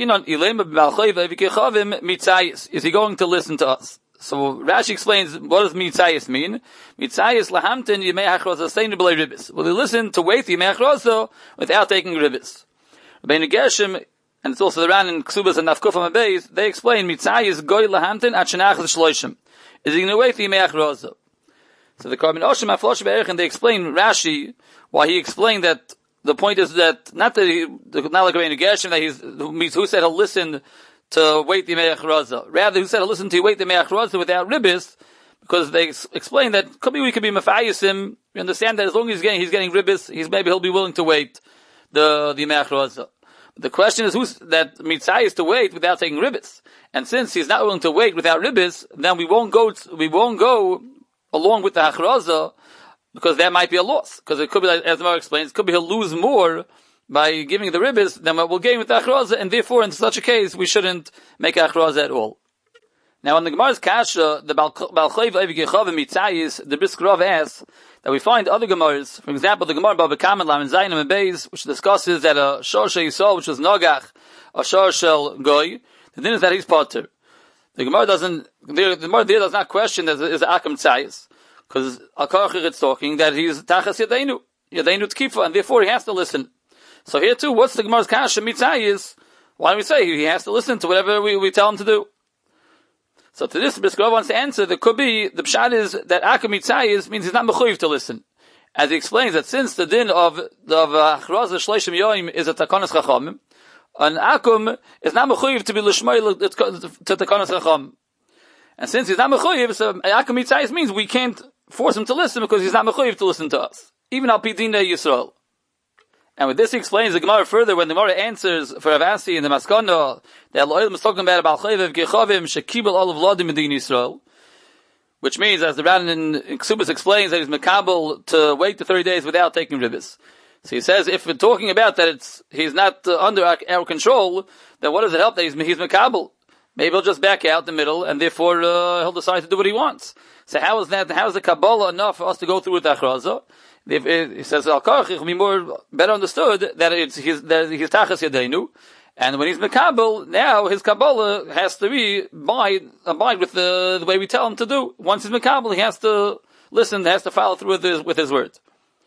is he going to listen to us? So Rashi explains, what does mitzayis mean? Mitzayis lahamtin yimei hachroza seinabelei ribbis. Will he listen to wait the yimei hachroza without taking ribbis? Rebbeinu Gershom, and it's also the Ran in Ksubas and Nafkufam Abeis, they explain, mitzayis goy lahamtin at shenach l'shloishim. Is he going to wait the yimei hachroza? So the Karban Oshim Aflosh Be'erich, and they explain Rashi, why he explained that the point is that not that he, not like Rebbeinu Gershom that he's who said he'll listen to wait the Yimei Hachraza. Rather, who said he'll listen to wait the Yimei Hachraza without ribbis, because they ex- explain that could be we could be mafayisim. We understand that as long as he's getting he's getting ribbis, he's maybe he'll be willing to wait the the Yimei Hachraza. The question is who's that mitzvah is to wait without taking ribbis, and since he's not willing to wait without ribbis, then we won't go we won't go along with the Hachraza. Because that might be a loss. Because it could be, like, as the Gemara explains, it could be he'll lose more by giving the ribbis than what we'll gain with the achraza, and therefore, in such a case, we shouldn't make achraza at all. Now, in the Gemara's Kasha, the Balchayv Levi Gechav and Mitzayis, the Brisk Rav asks that we find other Gemaras, for example, the Gemara Baba Kamen Lam and Zayin and Beis, which discusses that a Shor Shel Yisrael, which was Nogach, a Shor Shel Goy, the din is that he's potter. The Gemara doesn't, the Gemara there does not question that it is Akam Tzayis. Because Al-Karachir it's talking that he's Tachas Yadeinu, Yadeinu Tkifa, and therefore he has to listen. So here too, what's the Gemara's Kasha Mitzayis? Why do we say he has to listen to whatever we, we tell him to do? So to this, Brisker wants to answer, there could be, the pshat is that Akum Mitzayis means he's not mechuyev to listen. As he explains that since the din of, of Achraz Shleishim Yoim is a Takonas Chachamim, an Akum is not mechuyev to be Lishmoy to Takonas Chachamim. And since he's not mechuyev, so Akum Mitzayis means we can't force him to listen because he's not mechuyev to listen to us. Even Al Pidina Yisrael. And with this he explains the Gemara further when the Gemara answers for Rav Asi in the Maskana that Elohim is talking about about Chayvev Gechavim Shekibel Olav Ladim Medin Yisrael, which means, as the Ran in Ksubas explains, that he's makabel to wait the thirty days without taking ribbis. So he says if we're talking about that it's he's not uh, under our, our control, then what does it help that he's, he's makabel? Maybe he'll just back out the middle and therefore uh, he'll decide to do what he wants. So how is that? How is the Kabbalah enough for us to go through with Achrazah? If it, he says al karach, it will be more better understood that it's his that he's tachas yadeinu, and when he's mekabel, now his kabbalah has to be abide abide with the the way we tell him to do. Once he's mekabel, he has to listen, has to follow through with his with his words.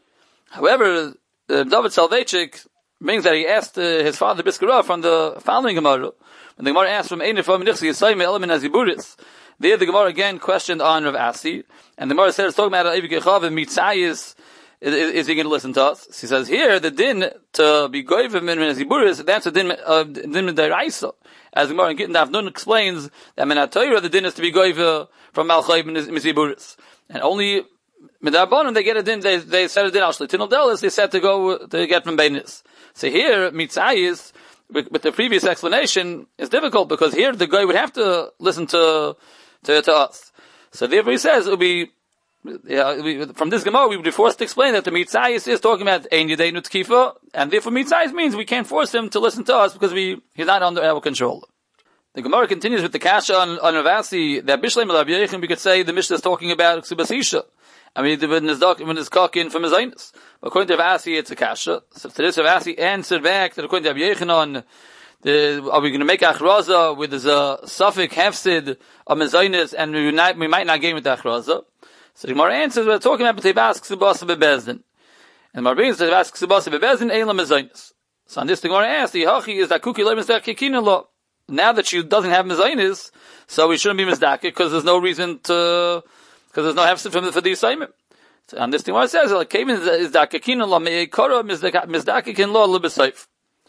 However, uh, David Soloveitchik brings that he asked uh, his father Brisker from the following Gemara. When the Gemara asked from Einer from Nichsi Yisayim Elam Aziburis, there the Gemara again questioned on Rav Asi, and the Gemara said it's talking about Eiv Gechav and Mitzayis. Is, is he going to listen to us? He says here the din to be goyim min ziburis. That's a din of din deraisa. As the Gemara in Gittin Daf Nun explains that min HaTorah the din is to be goyim from malchayim min ziburis, and only midabanon they get a din. They they said a din al shlitin delis. They said to go to get from beinis. So here mitzayis with, with the previous explanation is difficult because here the guy would have to listen to to, to us. So therefore he says it will be. Yeah, we, from this Gemara, we would be forced to explain that the Mitzayis is talking about Ein Yedeinu Tkifa, and therefore Mitzayis means we can't force him to listen to us because we he's not under our control. The Gemara continues with the kasha on, on Rav Asi that Bishlei Malav Yechim, we could say the Mishnah is talking about Ksubas Isha. I mean, when his when his in from his Zainis. According to Rav Asi, it's a kasha. So to this, Rav Asi answered back that according to Rav Yechanan, the, are we going to make Achraza with his uh, suffix hefsid of Mezainis, and we, not, we might not gain with Achraza? So the Gemara answers, we're talking about Tevas Ksubasa Bebezdin. And the Gemara brings Tevas Ksubasa Bebezdin, Eilam Mezainis. So on this, the Gemara asks, the Hachi is that Kuki Leibens Der Kikina Lo. Now that she doesn't have Mezainis, so we shouldn't be Mezdaka, because there's no reason to, because there's no hefsid from the Fadi Saimim. So on this, the Gemara says, like, Kevin is that Kikina Lo, Me'ekora Mezdaka Kin Lo Libesayf.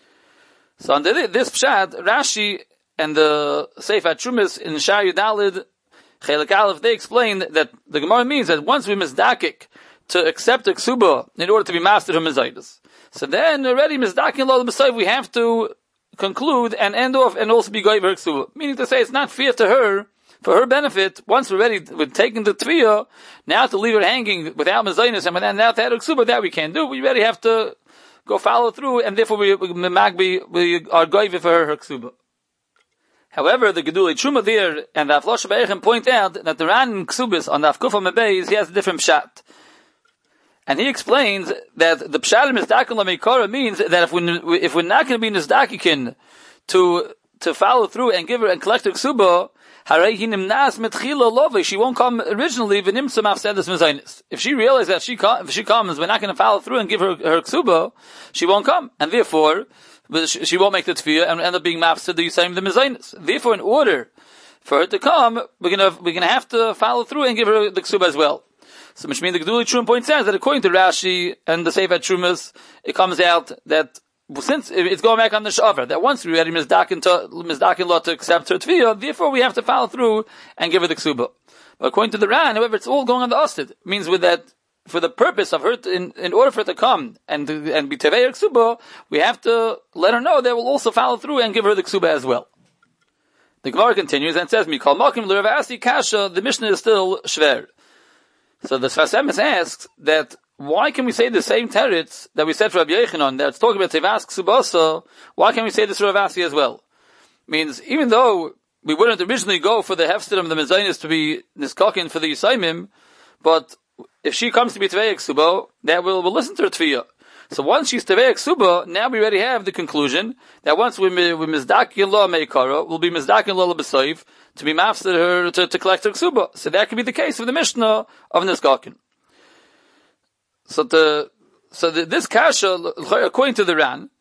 So on this Pshat, Rashi and the Sefer Trumis in Shar Yudalid, Chelik Aleph, they explain that the Gemara means that once we mizdakik to accept a ksuba in order to be mastered from Mizaitis, so then already mizdakin lo l'b'sayv we have to conclude and end off and also be goy her ksuba. Meaning to say it's not fair to her, for her benefit, once we're ready with taking the tviyah, now to leave her hanging without Mizaitis and then now to add a ksuba, that we can't do. We already have to go follow through, and therefore we, we, we, we are goy for her, her ksuba. However, the Gedulei Truma there and the Aflosh Be'echem point out that the Ran in Ksubis on the Afkufa Mebeis, he has a different pshat. And he explains that the pshat in Mizdakin Lamekara means that if we if we're not going to be Nizdakikin to to follow through and give her and collect her Ksuba, Harei Hinimnas Metchila Love, she won't come originally V'nimtza Mafsedes Mezainis. If she realizes that she if she comes, we're not going to follow through and give her her Ksuba, she won't come, and therefore she won't make the tefillah and end up being mafsed the Yisayim the Mezainis. Therefore, in order for her to come, we're gonna we're gonna have to follow through and give her the ksuba as well. So, which means the Gedulei Truma point says that according to Rashi and the Sefer Trumas, it comes out that since it's going back on the shavar that once we ready mizdakin to mizdakin law to accept her tefillah, therefore we have to follow through and give her the ksuba. But according to the Ran, however, it's all going on the osted. It means with that. For the purpose of her, to, in, in order for her to come and and be tevei ksuba, we have to let her know that we'll also follow through and give her the ksuba as well. The Gemara continues and says, "Mikol makim l'Rav Asi kasha." The Mishnah is still shver. So the Sfas Emes asks that why can we say the same teretz that we said for Rabbi Yechanan that's talking about tevas ksubasa? Why can't we say this for Rav Asi as well? Means even though we wouldn't originally go for the hefsid of the mezainis to be niskakin for the Yisayimim, but if she comes to be Tevei Ksuba, that we'll, we'll listen to her Tviyah. So once she's Tevei Ksuba, now we already have the conclusion that once we we Mizdakin Lo Meikara, we'll be Mizdakin Lo L'B'Sayv to be mafsed her to, to collect her Ksuba. So that could be the case of the Mishnah of Niskakin. So the so the, this kasha, according to the Ran,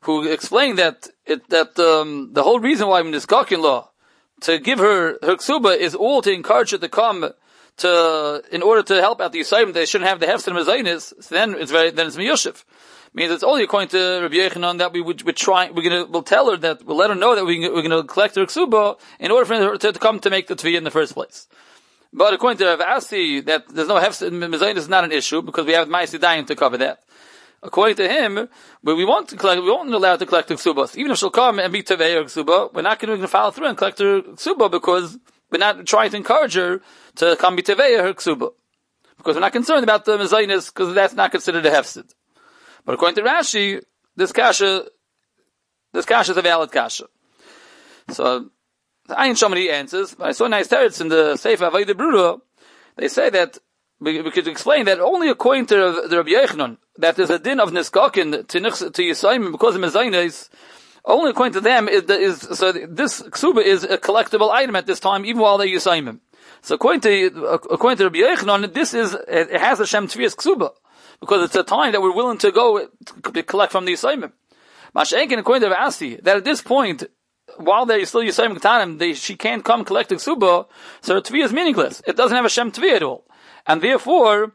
who explained that it, that um, the whole reason why Niskakin law to give her her ksuba is all to encourage her to come to in order to help out the Yisayim. They shouldn't have the hefs and mezainis. So then it's very then it's miyushiv. Means it's only according to Rabbi Yechanan that we would we're trying we're gonna we'll tell her that we'll let her know that we we're gonna collect her ksuba in order for her to, to come to make the tviyah in the first place. But according to Rav Asi, that there's no hefs and mezainis is not an issue because we have Ma'aseh Dayan to cover that. According to him, we want to collect, we won't allow to collect the ksubas. Even if she'll come and be tevei or ksuba, we're not going to follow through and collect her ksuba because we're not trying to encourage her to come be tevei her ksuba. Because we're not concerned about the mezainis because that's not considered a hefsid. But according to Rashi, this kasha, this kasha is a valid kasha. So, I ain't so many answers, but I saw nice teretz in the Sefer Avodah Brura. They say that we, we could explain that only according to the Rabbi Yechanan, that there's a din of niskakin to to Yisayim because of mezainis. Only according to them is, is so this ksuba is a collectible item at this time, even while they're Yisayim. So according to according to Rabbi Yechanan, this is it has a shem tviyas ksuba because it's a time that we're willing to go to collect from the Yisayim. Masha'enkin according to Rav Asi, that at this point, while they're still Yisayim Ketanim, they she can't come collect the ksuba, so her tviyah is meaningless. It doesn't have a shem tviyah at all. And therefore,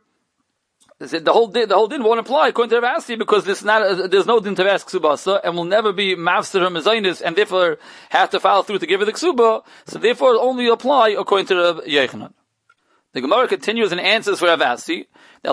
the whole din, the whole din won't apply according to Rav Asi because this is not a, there's no din to ask ksubasa and will never be mafster or mezainis and therefore have to follow through to give her the ksuba. So therefore, it only apply according to Rav Yechanan. The Gemara continues and answers for Rav Asi that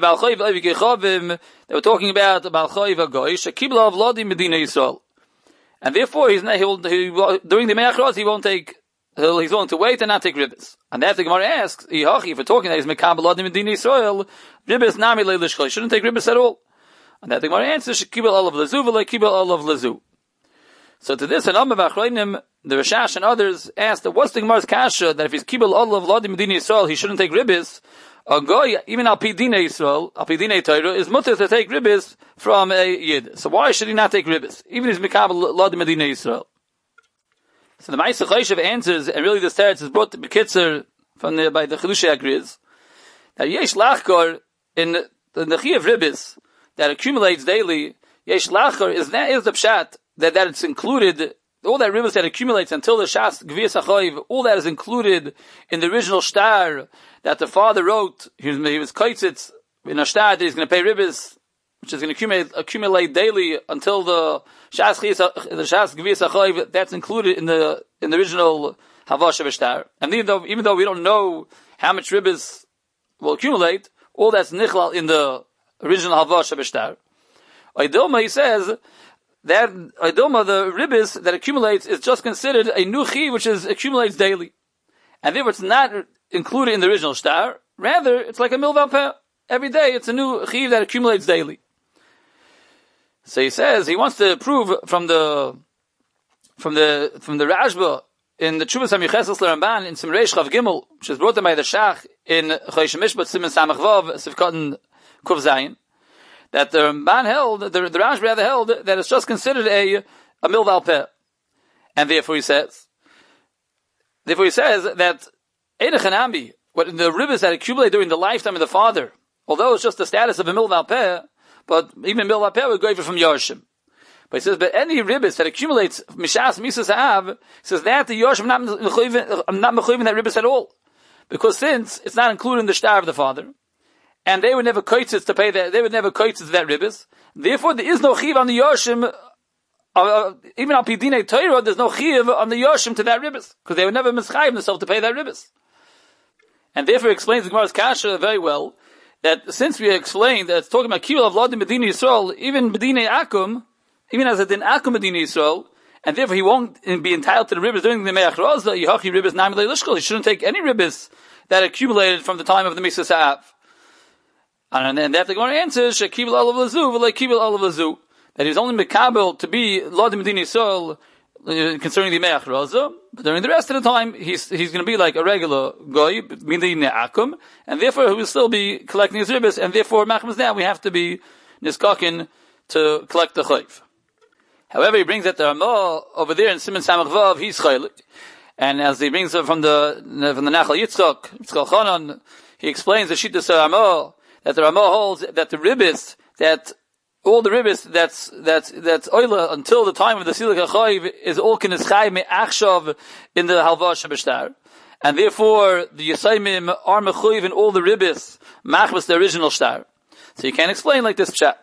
they were talking about Balchayv Agoy Shekibla of Lodi Medina Yisrael, and therefore he's not, he will he will, during the Me'achros he won't take. He'll, he's willing to wait and not take ribbis. And that's the Gemara asks, if we're talking that he's Mekabel Adim in Din Yisrael, ribbis nami leilishchol. He shouldn't take ribbis at all. And that the Gemara answers, Shekibel olav lezu, v'le kibel olav lezu. So to this, and Amma V'achroinim, the Rashash and others asked, what's the Gemara's kasha, that if he's Kibel olav Ladim in Din Yisrael, he shouldn't take ribbis? A goy, even al pi Dinei Yisrael, al pi Dinei Torah, is mutter to take ribbis from a Yid. So why should he not take ribbis? Even if he's Mekabel Ladim in Din Yisrael. So the Ma'aseh Choshev answers, and really this teretz is brought to Bekitzer from the, by the Chidushei Agriz, that yesh lachkor in the, the Nechi of ribbis that accumulates daily, yesh lachkor is that is the pshat that that it's included, all that ribbis that accumulates until the Shas Gvias HaChoiv, all that is included in the original shtar that the father wrote. He was, he was kaitzitz in a shtar that he's going to pay ribbis, which is going to accumulate, accumulate daily until the Shas the Shas Gvias HaChoiv, that's included in the in the original Havash of Shtar. And even though even though we don't know how much ribbis will accumulate, all that's nichlal in the original Havash of Shtar. Oidilma, he says that Oidilma, the ribbis that accumulates is just considered a nuchi, which is accumulates daily, and therefore it's not included in the original Shtar. Rather, it's like a milval peh. Every day, it's a new chiv that accumulates daily. So he says he wants to prove from the from the from the Rashba in the Tshuvas HaMicheses L'Ramban in Simreish Chav Gimel, which is brought by the Shach in Chosh Mishpat Siman Samach Vav Sivkatan Kuv Zayin, that the Ramban held, the, the Rashba rather held that it's just considered a a milval peh, and therefore he says, therefore he says that Ein Chanami, what the ribbis that accumulate during the lifetime of the father, although it's just the status of a milval peh. But even milval peh would go from Yorshim. But he says, but any ribbis that accumulates mishas misas ha'av, says that the Yorshim not I'm not mechuivin that ribbis at all, because since it's not included in the shtar of the father, and they would never koitzitz to pay that, they would never koitzitz that ribbis. Therefore, there is no chiv on the Yorshim. Uh, even on Pidinei Torah, there's no chiv on the Yorshim to that ribbis, because they would never mischayiv themselves to pay that ribbis. And therefore, he explains the Gemara's kasha very well. That since we explained that it's talking about Kibel of Ladim Medina Yisrael, even Medina Akum, even as a din Akum Medina Yisrael, and therefore he won't be entitled to the ribbis during the Me'ach Raza, Yehachi ribbis Nami Leilishkol. He shouldn't take any ribbis that accumulated from the time of the Misas Ha'av. And then that the Gemara answers, Shekibel Olav Lazu, V'lei Kibel Olav Lazu, that he's only Mekabel to be Ladim Medina Yisrael concerning the Me'ach Raza, but during the rest of the time, he's he's going to be like a regular goy, Medina Akum, and therefore he will still be collecting his ribbis, and therefore, Machmas now, we have to be niskakin to collect the chayv. However, he brings that the Ramah over there in Siman Samach Vav, he's chaylik, and as he brings it from the from the Nachal Yitzchak, Yitzchak Chanan, he explains the Shittas Ramah, that the Ramah holds that the ribbis that all the ribbis that's that's that's oila until the time of the Silik HaChoiv is all K'neschai me'achshav in the Halva Shebeshtar. And therefore, the Yisayimim are mechuyev in all the ribbis, machbas the original shtar. So you can't explain like this pshat.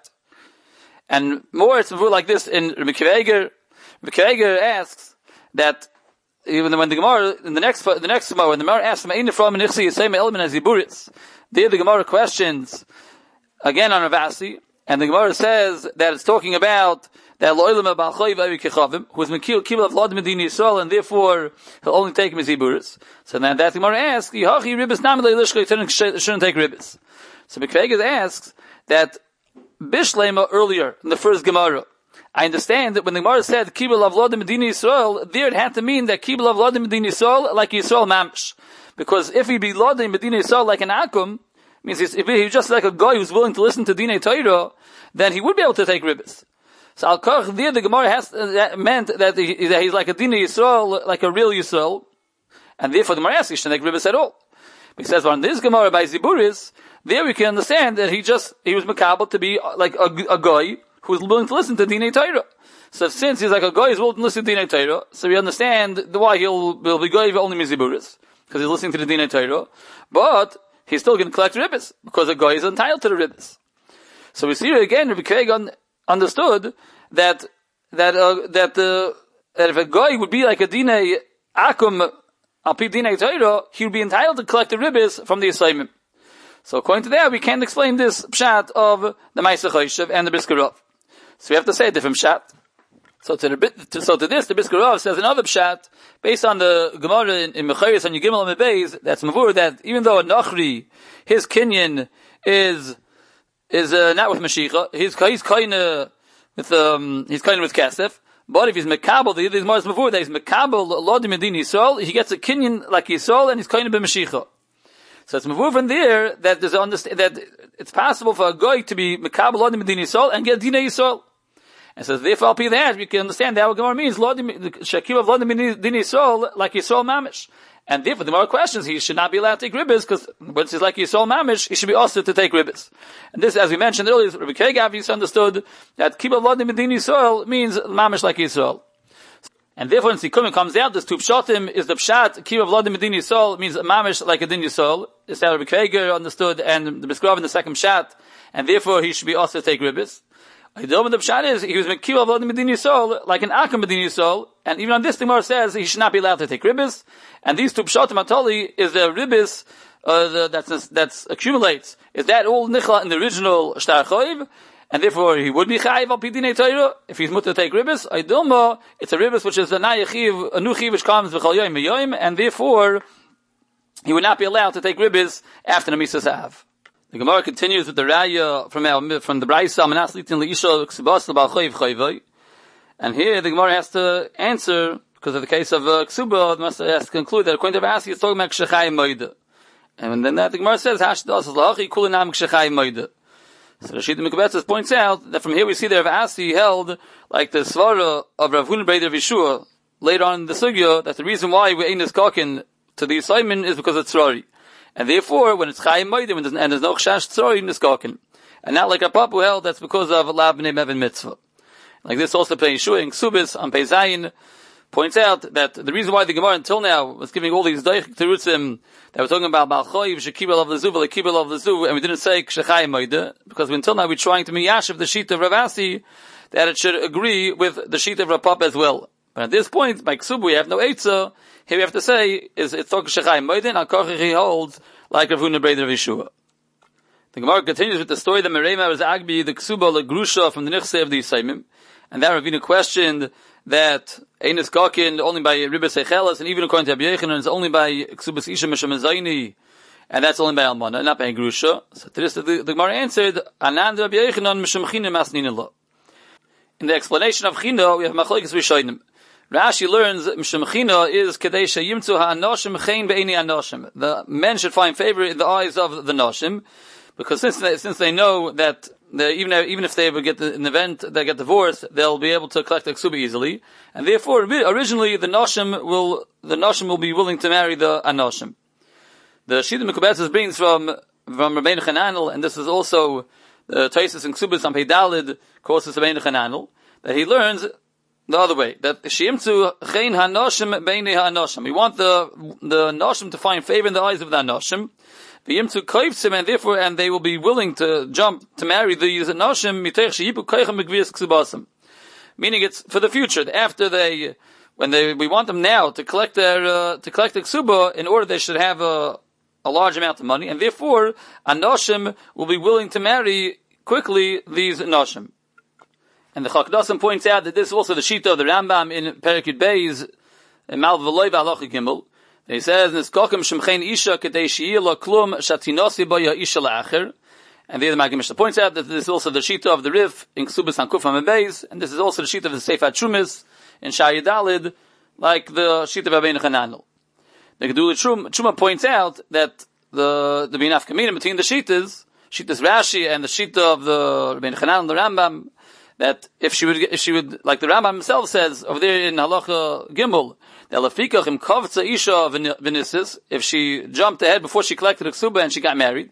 And more, it's like this in Rebbe Akiva Eiger. Rebbe Akiva Eiger asks that even when the Gemara, in the next, the next Gemara, when the Gemara asks, "Ma'ina from Nichsi Yisayim element as Yiburis," there the Gemara questions again on Rav Asi, and the Gemara says that it's talking about that lo'ilam ba'al choiv avi kechavim, who is mekil kibul of lod medini Yisrael, and therefore he'll only take him as Yiburis. So then that the Gemara asks, "Yihachi ribbis namilei lishka shouldn't take ribbis." So Rebbe Akiva Eiger asks that Bishlema earlier in the first Gemara, I understand that when the Gemara said Kibul of Lod Medini Yisrael, there it had to mean that Kibul of Lod Medini Yisrael like Yisrael Mamsh. Because if he be Lod Medini Yisrael like an Akum, means if he's just like a guy who's willing to listen to Dinei Torah, then he would be able to take ribbis. So Al Koch there the Gemara has uh, that meant that, he, that he's like a Dinei Yisrael, like a real Yisrael, and therefore the Gemara asks he shouldn't take ribbis at all. He says, well, in this Gemara by Ziburis, there we can understand that he just, he was makabel to be like a, a guy who was willing to listen to Dinei Torah. So since he's like a guy who's willing to listen to Dinei Torah, so we understand the why he'll, he'll be guy only Miziburis, because he's listening to the Dinei Torah, but he's still going to collect ribbis, because a guy is entitled to the ribbis. So we see here again, Rebbe Akiva Eiger understood that, that, uh, that, uh, that if a guy would be like a Dinei Akum, Al Pi Dinei Torah, he would be entitled to collect the ribbis from the assignment. So according to that, we can't explain this pshat of the Ma'aseh Choshev and the Brisker Rav. So we have to say a different pshat. So to, the, so to this, the Brisker Rav says another pshat, based on the Gemara in, in Mecharis and Yigimel and Mebeis, that's Mavur, that even though a Nachri, his kinyan is, is, uh, not with Mashiach, he's, he's kinda with, um, he's kinda with Kesef, but if he's Mekabel, the Yiddish Mars Mavur, that he's Mekabel, Lodim Medin Yisrael, he gets a kinyan like Yisrael, and he's kinda be Mashiach. So it's moved from there that there's understand that it's possible for a guy to be mekabel Lod Medini Yisrael and get Dinei Yisrael. And so therefore, I'll be that we can understand that what Gemara means Lod Shakib of Lod Medini Yisrael like Yisrael Mamish. And therefore, the more questions he should not be allowed to take ribbis because once he's like Yisrael Mamish, he should be asked to take ribbis. And this, as we mentioned earlier, Rebbe Akiva Eiger obviously understood that Kibul of Lod Medini Yisrael means Mamish like Yisrael. And therefore, when Sikurim comes out, this two pshatim is the pshat, Kibul of Lod Medini Yisrael means Mamish like a Din Yisrael. This how Rebbe Akiva Eiger understood, and the Brisker Rav in the second pshat, and therefore he should be asked to take ribbis. The pshat is, he was Kibul of Lod Medini Yisrael, like an Akum Medini Yisrael, and even on this, the Gemara says he should not be allowed to take ribbis. And these two pshatim atoli is the ribbis, uh, the, that's, that's accumulates. Is that all nichla in the original Shtar Choiv? And therefore he would be chayiv al pi dinei Torah if he's mutter to take ribbis. Aydilma, it's a ribbis which is a nayachiv, a new chiv which comes v'chal yoyim v'yoyim, and therefore he would not be allowed to take ribbis after the Misas Av. The Gemara continues with the raya from our, from the Braisa Manas Litin Leisha Ksubas L'Bal Choiv Choivai, and here the Gemara has to answer because of the case of uh, Ksuba. It must has to conclude that according to Rashi it's talking about Kshechai Moida, and then that the Gemara says Hash Das Lachi Kulinam Kshechai Moida. So the Shita Mekubetzes points out that from here we see that Rav Asi held like the Svara of Rav Huna Breder Vishua later on in the Sugya that the reason why we ain't kakin to the assignment is because it's Tzrari. And therefore, when it's Chayim Moedim and there's, and there's no Chash Tzrari, it's kakin. And not like a Papu held, that's because of Lav B'nei Mevin Mitzvah. Like this also Pei Yeshua in Ksubis on Pei Zayin points out that the reason why the Gemara until now was giving all these Daychik Terutzim that we're talking about Balchoiv, Shekibel of the Zuv, Lekibel of the Zuv, and we didn't say Kshechai Moida, because until now we're trying to miyashiv the sheet of Rav Asi that it should agree with the sheet of Rav Papa as well. But at this point, by Ksub, we have no Eitzah. Here we have to say, is it's talking Kshechai Moida, and Al-Kochich he holds like Rav Huna Breder Yeshua. The Gemara continues with the story that Merema was Agbi, the Ksuba, the Grusha from the Nichse of the Yisayimim, and that Ravina questioned that Einis Kakin only by Ribbis Echelas, and even according to Rabbi Yechanan, it's only by Ksubas Isha Meshamazayni, and that's only by Almana, not by Grusha. So to this, the, the Gemara answered, Anand Rabbi Yechanan Meshamchina Masninillah. In the explanation of China, we have Machlekes Rishonim. Rashi learns Meshamchina is Kadesha Yimtzu HaAnoshim Chein Be'eni Anoshim. The men should find favor in the eyes of the Noshim, because since they, since they know that they, even even if they ever get the, an event they get divorced, they'll be able to collect the ksuba easily, and therefore originally the noshim will the noshim will be willing to marry the anoshim. The Shita Mekubetzes brings from from Rabbeinu Chananel, and this is also the Taisus and Ksubas on Peidalid courses of Ein Chananel, that he learns the other way, that Shimtzu Chein HaNoshim Beinei HaNoshim. We want the the Noshim to find favor in the eyes of the Noshim. V'yimtzu Koivtzim, and therefore, and they will be willing to jump to marry these Noshim Miteich Sheyipu Koichem Megvias Ksubasim. Meaning it's for the future, after they, when they, we want them now to collect their, uh, to collect the Ksuba, in order they should have a, a large amount of money, and therefore, Anoshim will be willing to marry quickly these Anoshim. And the Chakdasim points out that this is also the Shita of the Rambam in Perikid Beis, in Malv V'loi V'alochi Gimel. He says, Niskokim Shemchein Isha Kedei She'ir Lo Klum Shatinosi Bo Ya Isha La'acher. And the other Maggid Mishnah points out that this is also the Shita of the Rif in Ksubas and Kufam and Beis, and this is also the Shita of the Sefer Trumis in Shai Dalid, like the Shita of Rabbeinu Chananel. The Gedula Truma points out that the the Binaf Kaminim between the Shitas, Shitas Rashi and the Shita of the Rabbeinu Chananel and the Rambam, that if she would, if she would, like the Rambam himself says over there in Halacha Gimel, if she jumped ahead before she collected the ksuba and she got married,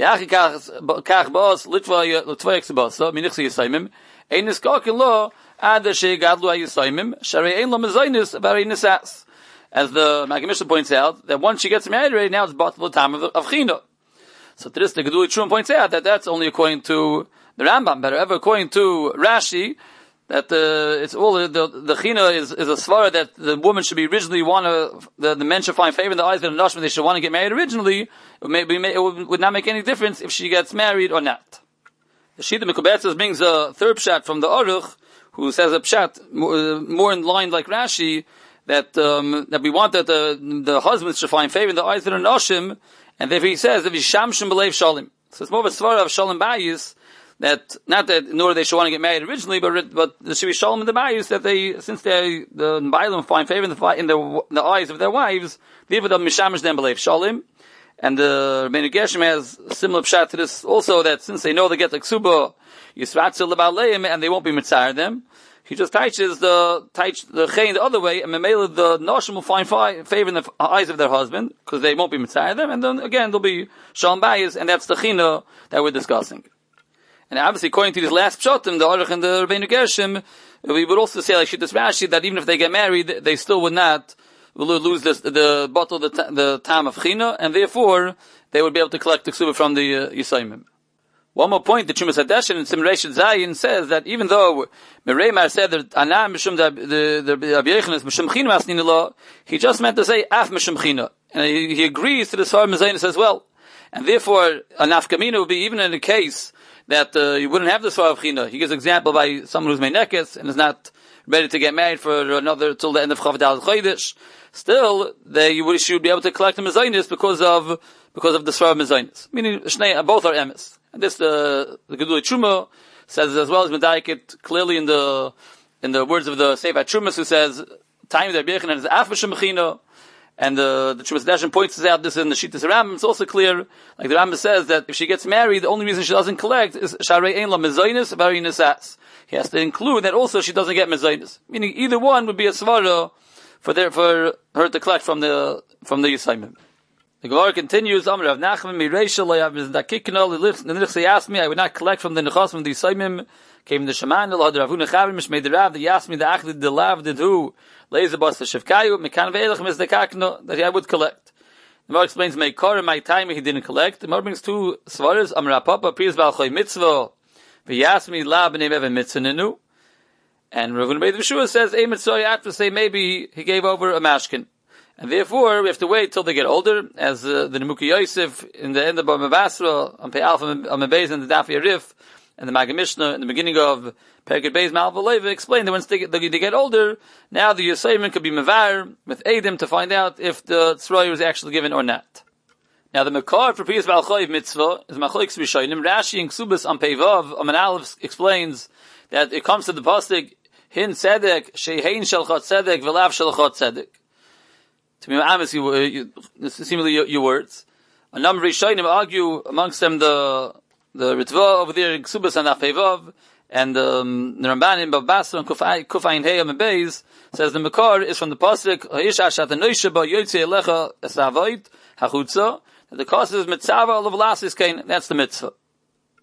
as the Maggid Mishnah points out, that once she gets married, right now it's bought the time of, of Chino. So to this, the Geduli Trum points out that that's only according to the Rambam, but however, according to Rashi, that the it's all the the china is is a svara that the woman should be originally want to the, the men should find favor in the eyes of the nashim. They should want to get married originally. It may be it would, would not make any difference if she gets married or not. The Shita Mekubetzes brings a third pshat from the Aruch, who says a pshat more, more in line like Rashi, that um, that we want that the the husbands should find favor in the eyes of the nashim, and therefore he says if Shamshim b'leiv shalim. So it's more of a svara of shalim bayis. That not that in order they should want to get married originally, but but there should be shalom in the bayis that they since they the bailam find favor in the in the, in the eyes of their wives, they would mishamish them believe shalom. And the Rabbeinu Gershom has a similar pshat to this also, that since they know they get the ksuba yisratzel lebaleim and they won't be mitzayir them, he just teaches the teach the chayin the other way, and memela the noshim will find favor in the eyes of their husband because they won't be mitzayir them, and then again there'll be shalom bayis, and that's the china that we're discussing. And obviously, according to these last pshatim, the Aruch and the Rabbeinu Gershom, we would also say, like Shittas Rashi, that even if they get married, they still would not lose this, the bottle, the, the time of China, and therefore, they would be able to collect the ksuba from the uh, Yisayimim. One more point, the Chumas Hadeshin in Simrei Zayin says that even though Mereimar said that Anam Mishum the Abiyechin is Mishum China Masninillah, he just meant to say Af Mishum China. And he, he agrees to the Sar Mezainis as well. And therefore, a nafkamina would be even in a case that uh, you wouldn't have the Svar of China. He gives an example by someone who's meinekes and is not ready to get married for another till the end of Chavdal Chodesh. Still, they you would should be able to collect the mezainis because of because of the Svar of mezainis. Meaning, shnei both are emes. And this uh, the Gedulei Truma says as well as Medayik clearly in the in the words of the Sefer Trumas, who says time that Birchen is Af Mishum China. And the, the Chumas Hadeshin points out this in the Shittas Rambam. It's also clear, like the Rambam says, that if she gets married, the only reason she doesn't collect is Sharei Ein La Mezainis Vari Nisas. He has to include that also she doesn't get Mezainis. Meaning either one would be a svara for their, for her to collect from the, from the Yisayimim. The Gemara continues, Amr Rav Nachman, Mireisha Lo Yav Mizdakikna, the Nichse asked me, I would not collect from the Nechas from the Yisayimim, came the Shaman, the Lord Ravuna Chavim, Mishmei the Rav, the Yasmi, the Achdid, the Lav, the Hu, Leizabas the Shevkayu, Mekan Ve'elach Mizdakakna, that I would collect. The Gemara explains, Meikar, my time he didn't collect. The Gemara brings two svaras, Amr Papa, Piers Balchoy Mitzvah, V'yasmi La B'nei Meven Mitzaninu, and Ravuna Beid Veshua says, Ei Mitzvah, after say maybe he gave over a mashkin. And therefore, we have to wait till they get older, as uh, the Nemuki Yosef in the end of Bama Basra, on Pei Alpha, on Mebez, and the Dafi Arif, and the Maggid Mishnah in the beginning of Perikid Beis Malva Leva explained that once they get, they get older, now the Yisayim could be mevar with Eidim to find out if the Tzroy was actually given or not. Now the Mekar for Piyas Balchoiv Mitzvah is Machoiks B'Shoinim. Rashi and Ksubas on Peivav, Aman Aleph explains that it comes to the pasuk Hin Tzedek, Shehein Shalchot Tzedek, Velav Shalchot Tzedek. To be honest, you, you, seemingly your, your words. A number of Rishonim argue amongst them the the Ritva over there in Ksubas and Afevav, and um, the Ramban in Bab Basra and Kufayin Hey Beis says the Mekar is from the pasuk Ha'ish Ashat Anoisha Ba Yotzei Elecha Esavayit Hachutza. That the cause is Mitzava Olav Lasis Kain. That's the mitzvah.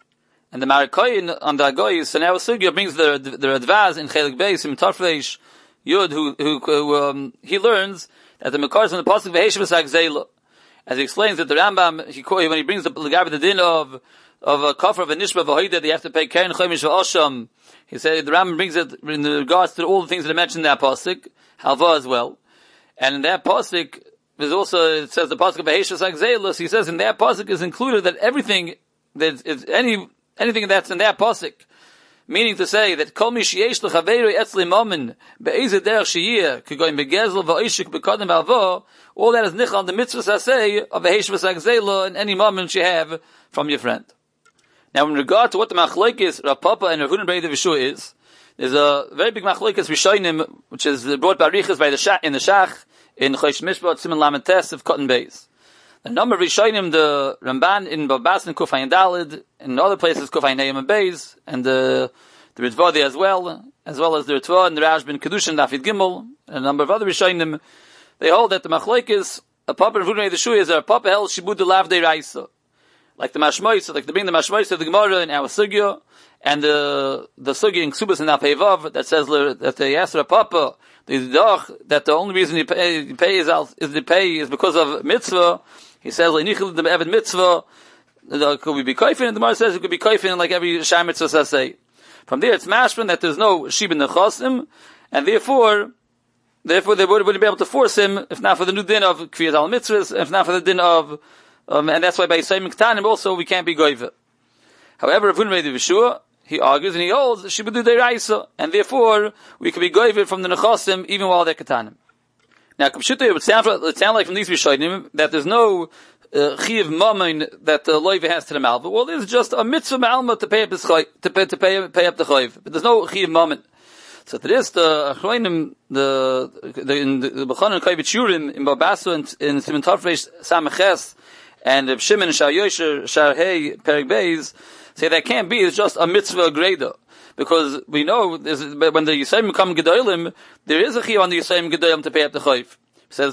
And the Marikoyin on the Agoy, so now Sugya brings the the, the Radvaz in Chelik Beis, in Tarfreish Yud, who, who, who um, he learns that the Makar is from the Pasuk V'Heshem V'Sagzela. As he explains that the Rambam, he, when he brings the Lagabi the din of, of a kafir of a nishba v'hoida, they have to pay Keren Chomish V'Osham. He said, the Rambam brings it in regards to all the things that are mentioned in that Pasuk, Halva as well. And in that Pasuk, there's also, it says the Pasuk of V'Heshem V'Sagzela, so he says in that Pasuk is included that everything, that is any, anything that's in that pasuk, meaning to say that kol mi sheyesh lechaveru etzli momen be'ezeh derech sheyeh kegoyim begezel va'ishik bekodem alvo, all that is nichal the mitzvah saseh of a heish v'sagzela in any moment you have from your friend. Now, in regard to what the machlokes Rav Papa and Rav Huna ben Yeshua is, there's a very big machlokes Rishonim, which is brought by Riches by the Shach in the Shach in Chosh Mishpat Siman Lamed Tes of Cotton Beis. The number of Rishonim, the Ramban in Babas and Kufayin Dalid, in other places Kufayin Neyam and Beis, and the the Ritvadi as well, as well as the Ritva and the Rashbin Kedushin Dafid Gimel, and a number of other Rishonim, they hold that the Machlekes, a Papa and Vudnei the Shui is a Papa held Shibud the Lavdei Raisa, like the Mashmois, like the bring the Mashmois of the Gemara in our Sugya, and the the Sugya in Ksubas and Apeivav that says that they asked a Papa the Doch that the only reason you pay, you pay is is the pay is because of mitzvah. He says, "Leinichel the Evid mitzvah." Could we be kaifin? And the Gemara says it could be kaifin like every shai mitzvah says. Say. From there, it's mashman that there's no shibin nechasim, and therefore, therefore they wouldn't be able to force him if not for the new din of kviyat al mitzvahs, if not for the din of, um, and that's why by Yisayim Ktanim also we can't be goyve. However, Rav Huna ben Yeshua, he argues and he holds shibudu deiraisa, and therefore we can be goyve from the nechasim even while they're katanim. Now, it would sound, it would sound like from these Rishonim that there's no chiv uh, mammon that the loiva has to the malva. Well, there's just a mitzvah malma to pay up his choy, to pay to pay, pay up the choiv, but there's no chiv mammon. So to this, the achroinim, the the in the Bechon and Kavit Shurim in Babasu and in Siman Tarfreish Samaches and Shimon Shar Yosher Shar Hey Perek Beis say that can't be. It's just a mitzvah greda. Because we know when the Yisayim come Gedolim, there is a chiyuv on the Yisayim Gedolim to pay up the chayv. Says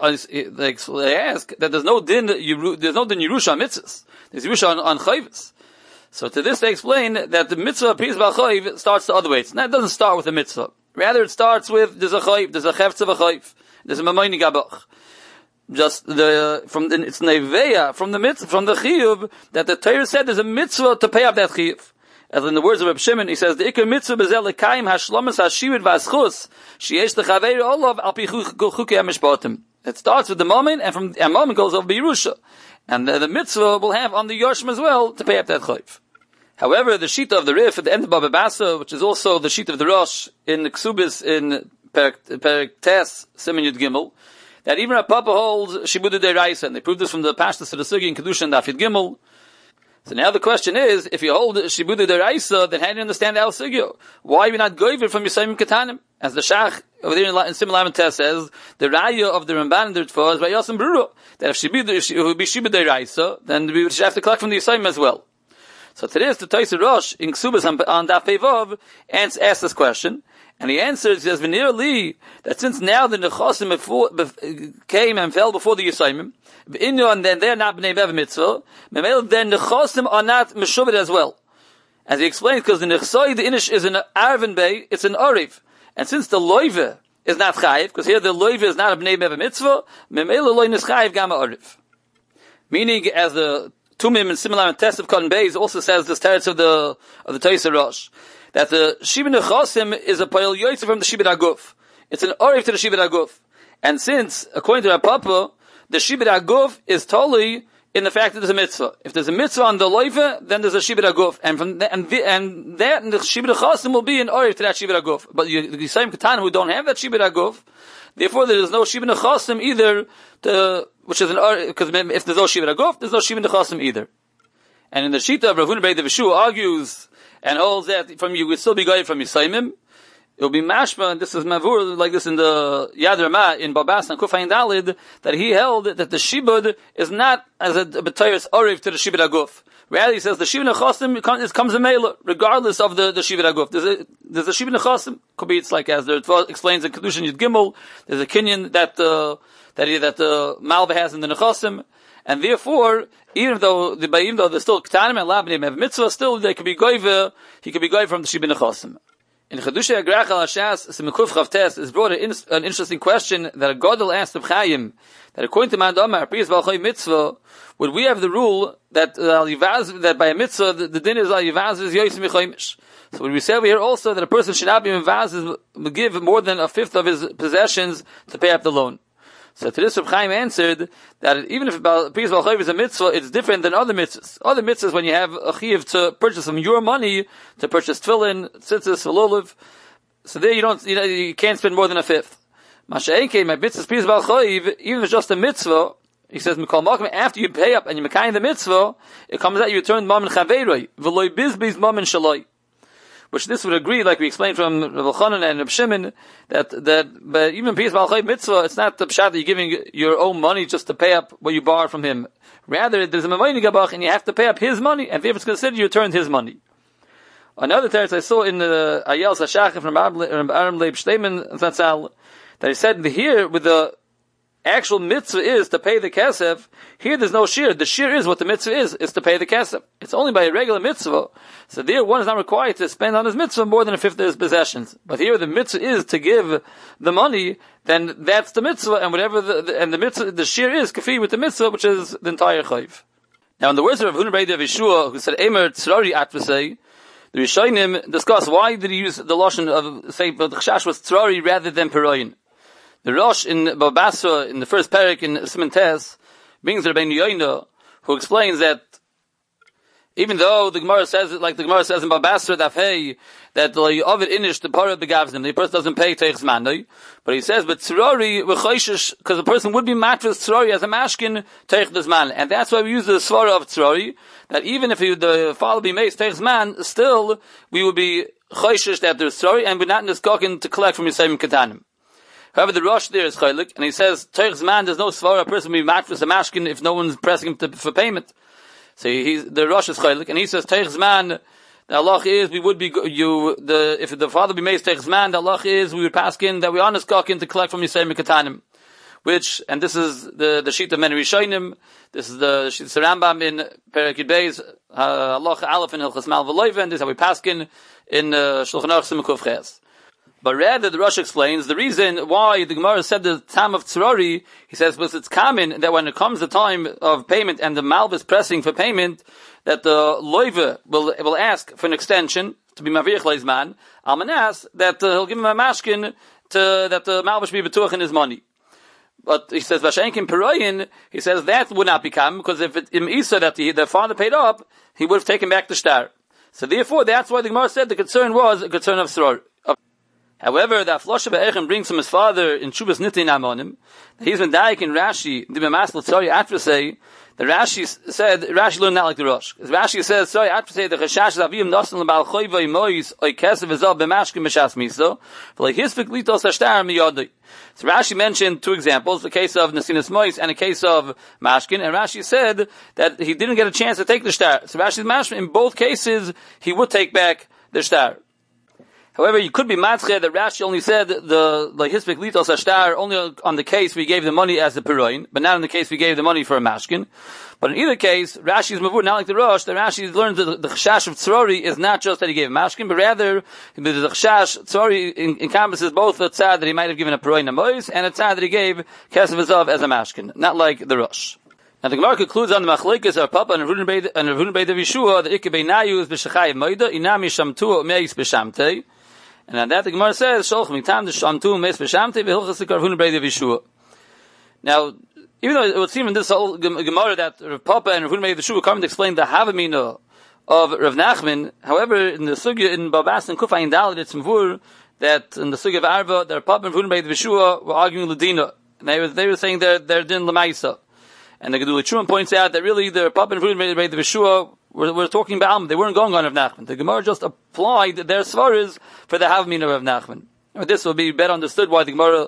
they ask that there's no din there's no din Yerusha mitzvahs. There's Yerusha on, on chayvs. So to this they explain that the mitzvah appears by chayv starts the other way. It doesn't start with a mitzvah. Rather it starts with there's a chayv, there's a chefetz of a chayv, there's a mamayni gabach. Just the from the, it's neveya from the mitzvah from the chiyuv that the Torah said there's a mitzvah to pay up that chiyuv. As in the words of Reb Shimon, he says, "The ikar mitzvah bezel lekayim hashlomas hashivit v'aschus sheyesh lechaveir olav al pi chukei hamishpatim." It starts with the moment, and from a moment goes over Yerusha, and the, the mitzvah will have on the Yoshim as well to pay up that chayv. However, the shita of the Rif at the end of Baba Basa, which is also the shita of the Rosh in the Ksubis in Perek Tes Siman Yud Gimel, that even a Papa holds shibudu deiraisa, and they prove this from the Pashtus of the Sugi in Kedusha and Dafid Gimel. So now the question is, if you hold shibudu deraisa, then how do you understand al sugyo? Why are you not goyver from Yisayim Katanim? As the Shach over there in Siman Lamed Tes says, the raya of the Ramban and the Ritva is by Yosem Brura, that if shibudu if it would be shibudu deraisa, then we would have to collect from the Yisayim as well. So today is the Toyser Rosh in Ksubas on, on Daf Pevav asks this question, and he answers, he says, "V'nir li, that since now the Nechosim came and fell before the Yisayim, and then they're not b'nei bev mitzvah, then the Nechosim are not meshubed as well." As he explains, because the Nechsoi, the Inish is an Arvin Bay, it's an Oriv. And since the Loive is not Chayiv, because here the Loive is not a b'nei bev mitzvah, memele loy nis Chayiv gama Oriv. Meaning, as the Tumim and similar and Test of Cotton Bays also says this teretz of the, of the Toyser Rosh, that the Shibud Nechosim is a Payil Yoitza from the Shibud Aguf. It's an Oriv to the Shibud Aguf. And since, according to our Papa, the Shibud Aguf is totally in the fact that there's a mitzvah. If there's a mitzvah on the loiva, then there's a Shibud Aguf. And from the, and, the, and that, and the Shibud Nechosim will be an Oriv to that Shibud Aguf. But you, the Yisayim Katan who don't have that Shibud Aguf, therefore there is no Shibud Nechosim either to, which is an Oriv, because if there's no Shibud Aguf, there's no Shibud Nechosim either. And in the Shita of Rav Huna ben Yeshua argues, and holds that from you would still be guided from Yisayimim. It will be mashma, and this is mavur, like this in the Yad Ramah, in Babas and Kufayin Dalid, that he held that the Shibud is not as a B'tayris Oriv to the Shibud Aguf. Rather, he says the Shibud Nechosim comes a mela, regardless of the, the Shibud Aguf. There's a, there's a Shibud Nechosim. Could be, it's like as the Ritva explains in Kedushin Yud Gimel, there's a kinyan that, uh, that, he, that the Malva has in the Nechosim, and therefore, even though the even though there's still ketanim and labanim have mitzvah, still they could be goyve. He could be goyve from the shibin achosim. In Chedusha Agrach al Hashas Simukuf Chavtes is brought an, an interesting question that a Gadol asked of Chaim, that according to Mandamar Piyas Balchay Mitzvah, would we have the rule that uh, that by a mitzvah the, the din is al yivaz is yoysim michoymish? So when we say over here also that a person should not be mivaz is give more than a fifth of his possessions to pay up the loan. So to this, Reb Chaim answered that even if Piyas Balchay is a mitzvah, it's different than other mitzvahs. Other mitzvahs, when you have a chiyuv to purchase from your money, to purchase tefillin, tzitzis, lulav, so there you don't, you know, you can't spend more than a fifth. Masha'enke, my mitzvahs Piyas Balchay, even if it's just a mitzvah, he says, Mikol Makom, after you pay up and you mekayim the mitzvah, it comes out you return mammon chaveiroi, v'loi bizbiz mammon shaloi. Which this would agree, like we explained from Rav Elchanan and Rav Shimon, that, that, but even Piyas Balchay mitzvah, it's not the pshat that you're giving your own money just to pay up what you borrowed from him. Rather, there's a mavayni gabach, and you have to pay up his money, and if it's considered, you returned his money. Another teretz I saw in the Ayel Sashach from Aram Leib Shteiman Zatzal, that he said here, with the actual mitzvah is to pay the kesef, here there's no shir. The shir is what the mitzvah is, is to pay the kesef. It's only by a regular mitzvah. So there one is not required to spend on his mitzvah more than a fifth of his possessions. But here the mitzvah is to give the money, then that's the mitzvah, and whatever the, the and the mitzvah, the shir is kafi with the mitzvah, which is the entire chayv. Now in the words of Rav Huna Beida of Yeshua, who said, Emer tzrari atvasei, the Rishonim discuss why did he use the lashon of, say, the chashash was tzrari rather than peroyin. The Rosh in Bava Basra, in the first parak in Siman Tes, brings Rabbeinu Yoina, who explains that even though the Gemara says it, like the Gemara says in Bava Basra, that hey, that the Ovid Inish, the Parah begavs him, the person doesn't pay Teich's Manoi, but he says, but Tzrori, v'choishish, because the person would be matras Tzrori as a mashkin, Teich des Man, and that's why we use the Svara of Tzrori, that even if he, the father be made Teich's Man, still, we would be choishish that there's Tzrori, and we're not niskokin to collect from Yisayim Ketanim. However, the Rosh there is chaylik, and he says, Teich's Man, there's no svara, a person will be matras a mashkin if no one's pressing him to, for payment. So he's, the Rosh is chaylik, and he says, Teich's Man, the Allah is, we would be, you, the, if the father be made Teich's Man, the Allah is, we would pass in, that we are niskokin to collect from Yisayim Ketanim. Which, and this is the, the sheet of many Rishonim, this is the sheet of Rambam in Perek Yud Beis, Allah Aleph in Hilchas Mal V'Loiva, and this is how we pass in, in uh, Shulchan Aruch Simukuf Ches. But rather, the Rosh explains the reason why the Gemara said the time of Tzrori, he says, because it's common that when it comes the time of payment and the Malv is pressing for payment, that the Loiva will, will ask for an extension to be Mavich Leizman, Almanas, that uh, he'll give him a mashkin to, that the Malv should be betuach in his money. But he says, Vashenkin Peroyin, he says that would not become, because if it, in Isa that the, the father paid up, he would have taken back the star. So therefore, that's why the Gemara said the concern was a concern of Tzrori. However, the Aflosha Be'echem brings from his father in Shubas Nitin Amonim. He's been daik in Rashi, the B'masl Tzori Atrasei. The Rashi said, Rashi learned not like the Rosh. Rashi says, Tzori Atrasei, the Chashash Zavim Nosan L'Bal Choyva Imois, Oy Kesef V'Zal B'mashkim Meshas Miso, V'lei Hisvik Litos Ashtar Miyodoi. So Rashi mentioned two examples, the case of Nasinas Mois and a case of Mashkin, and Rashi said that he didn't get a chance to take the star. So Rashi's Mashkin, in both cases, he would take back the star. However, you could be matzche that Rashi only said the like hispik litos ashtar only on the case we gave the money as the peroin, but not in the case we gave the money for a mashkin. But in either case, Rashi's mavur, not like the Rosh, that Rashi learns that the chashash of tzrori is not just that he gave a mashkin, but rather the chashash tzrori encompasses both a tzad that he might have given a peroin a mois and a tzad that he gave kesef azav as a mashkin, not like the Rosh. Now the Gemara concludes on the machlekes of Papa and Rav Huna Beida of Yeshua that ikke beinayu is b'shechayim moida inami shamtu meis b'shamtei. And on that the Gemara says, Sholch mitam d'shamtu meis b'shamtei v'hilchas Rav Huna Beida of Yeshua. Now, even though it would seem in this whole Gemara that Rav Papa and Rav Huna Beida of Yeshua come to explain the Havamina of Rav Nachman, however, in the Sugya in Babas and Kufayin Dalit, it's mvur that in the Sugya of Arva, that Rav Papa and Rav Huna Beida of Yeshua were arguing Ladina. And they were, they were saying they're, they're din Lamaisa. And the Gedulei Truman points out that really the Papa and Rav Huna Beida of Yeshua We're, we're talking about Alma. They weren't going on Rav Nachman. The Gemara just applied their svaras for the Havmin of Rav Nachman. And this will be better understood why the Gemara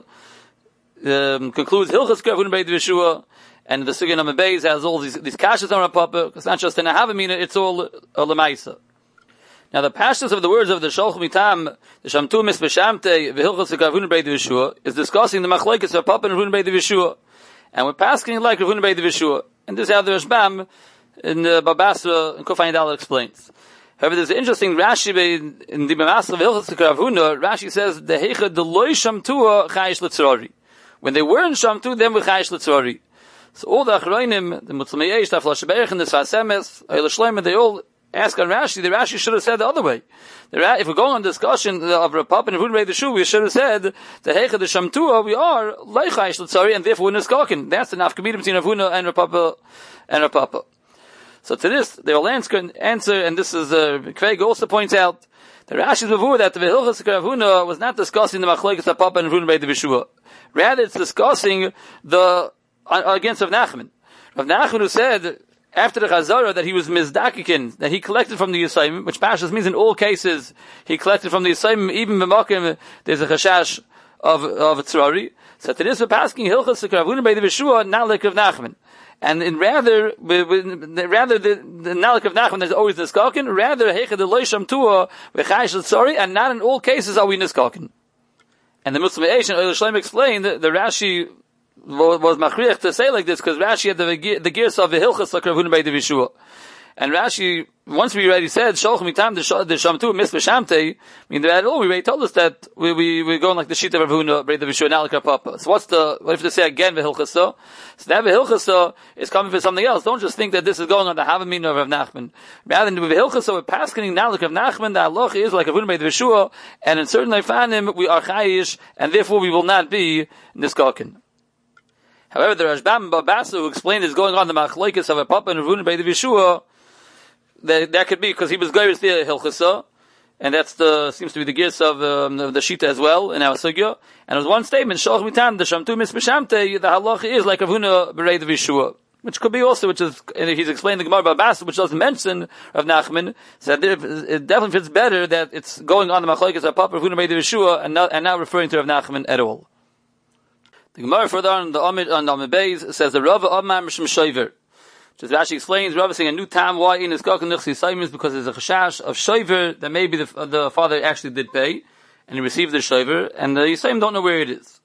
um, concludes Hilchas Rav Huna Beida of Yeshua, and the Sugya Number Beis has all these these kashas on Rav Papa. It's not just in a Havmin; it's all a lemaisa. Now the pashtas of the words of the Sholch Mitam, the Shamtu Mis B'Shamtei v'Hilchas Rav Huna Beida of Yeshua, is discussing the machlekes of Papa and Rav Huna Beida of Yeshua, and we're passing like Rav Huna Beida of Yeshua. And this is how the Rashbam in uh, Babasra, and Kufay Dal explains. However, there's an interesting Rashi in the Babasra of Hilchos Sikar Avuna. Rashi says, the Heicha Deloy Shamtua Chayish L'Tzorari. When they were in Shamtu, then we Chayish L'Tzorari. So all the Achroinim, the Mutzmei Eish, the Aflash Be'ech, and the Svasemes, Eile Shloim, they all ask on Rashi. The Rashi should have said the other way. The Ra- if we're going on discussion of Rapap and Avuna the Shu, we should have said, the Heicha the Shamtua, we are like Chayish L'Tzorari, and therefore we're Niskakin. That's the Nafkamid between Avuna and Rapapa and Rapapa. So to this, they will answer, and this is, uh, Craig also points out, the Rashi's before that the Hilchos Sikar Avuna was not discussing the Machlokes Rapapa and Avuna the Veshua. Rather, it's discussing the, uh, against Rav Nachman. Rav Nachman who said, after the Chazara, that he was Mizdakikin, that he collected from the Yisayim, which Pashas means in all cases, he collected from the Yisayim, even B'makim, there's a Chashash of, of Tzrari. So to this, we're asking Hilchos Sikar Avuna by the Veshua, not like Rav Nachman. And in rather, rather the, the Nalik of Nachman is always Niskakin, rather Heicha the Loisham Tua, V'chayish L'Tzorari, and not in all cases are we Niskakin. And the Muslim Eish and Eile Shloim explained that the Rashi was, was machriach to say like this, because Rashi had the, the gears of the Hilchos Sikar Avuna by the Veshua. And Rashi, once we already said, Sholch mitam the Shamtu misva Shamtei, I mean, at all, we already told us that we, we, we're going like the sheet of Avuna, by the Veshua, Nalik Papa. So what's the, what if they say again, V'hilchasa? So that V'hilchasa is coming for something else. Don't just think that this is going on the Havamin of Rav Nachman. Rather than V'hilchasa, we're passing Nalik of Nachman, the Allah is like Avuna by the Veshua, and in certain Leifanim, we are Chayish, and therefore we will not be Niskakin. However, the Rashbam Babasa, who explained is going on the Machlokes of a Papa and Avuna by the Veshua, that, that could be because he was going to the Hilchasa, and that's the, seems to be the gist of, um, of the Shita as well, in our Sugya. And there was one statement, Shalch Mitan, the Shamtu Misbeshamte, the halacha is like Avuna Berei the Veshua. Which could be also, which is, he's explained the Gemara Babasa, which doesn't mention Rav Nachman, so that it definitely fits better that it's going on the Machlokes of Papa Avuna Berei the Veshua, and not, and not referring to Rav Nachman at all. The Gemara further on the Amid, on the Amid Beis, says the Rava Amar Mishum Shoiver. Just Rashi explains, Rav is saying a new time why in his Kakan Nuchsi Yisayim is because there's a chashash of Shoiver that maybe the, the father actually did pay, and he received the Shoiver, and the Yisayim don't know where it is.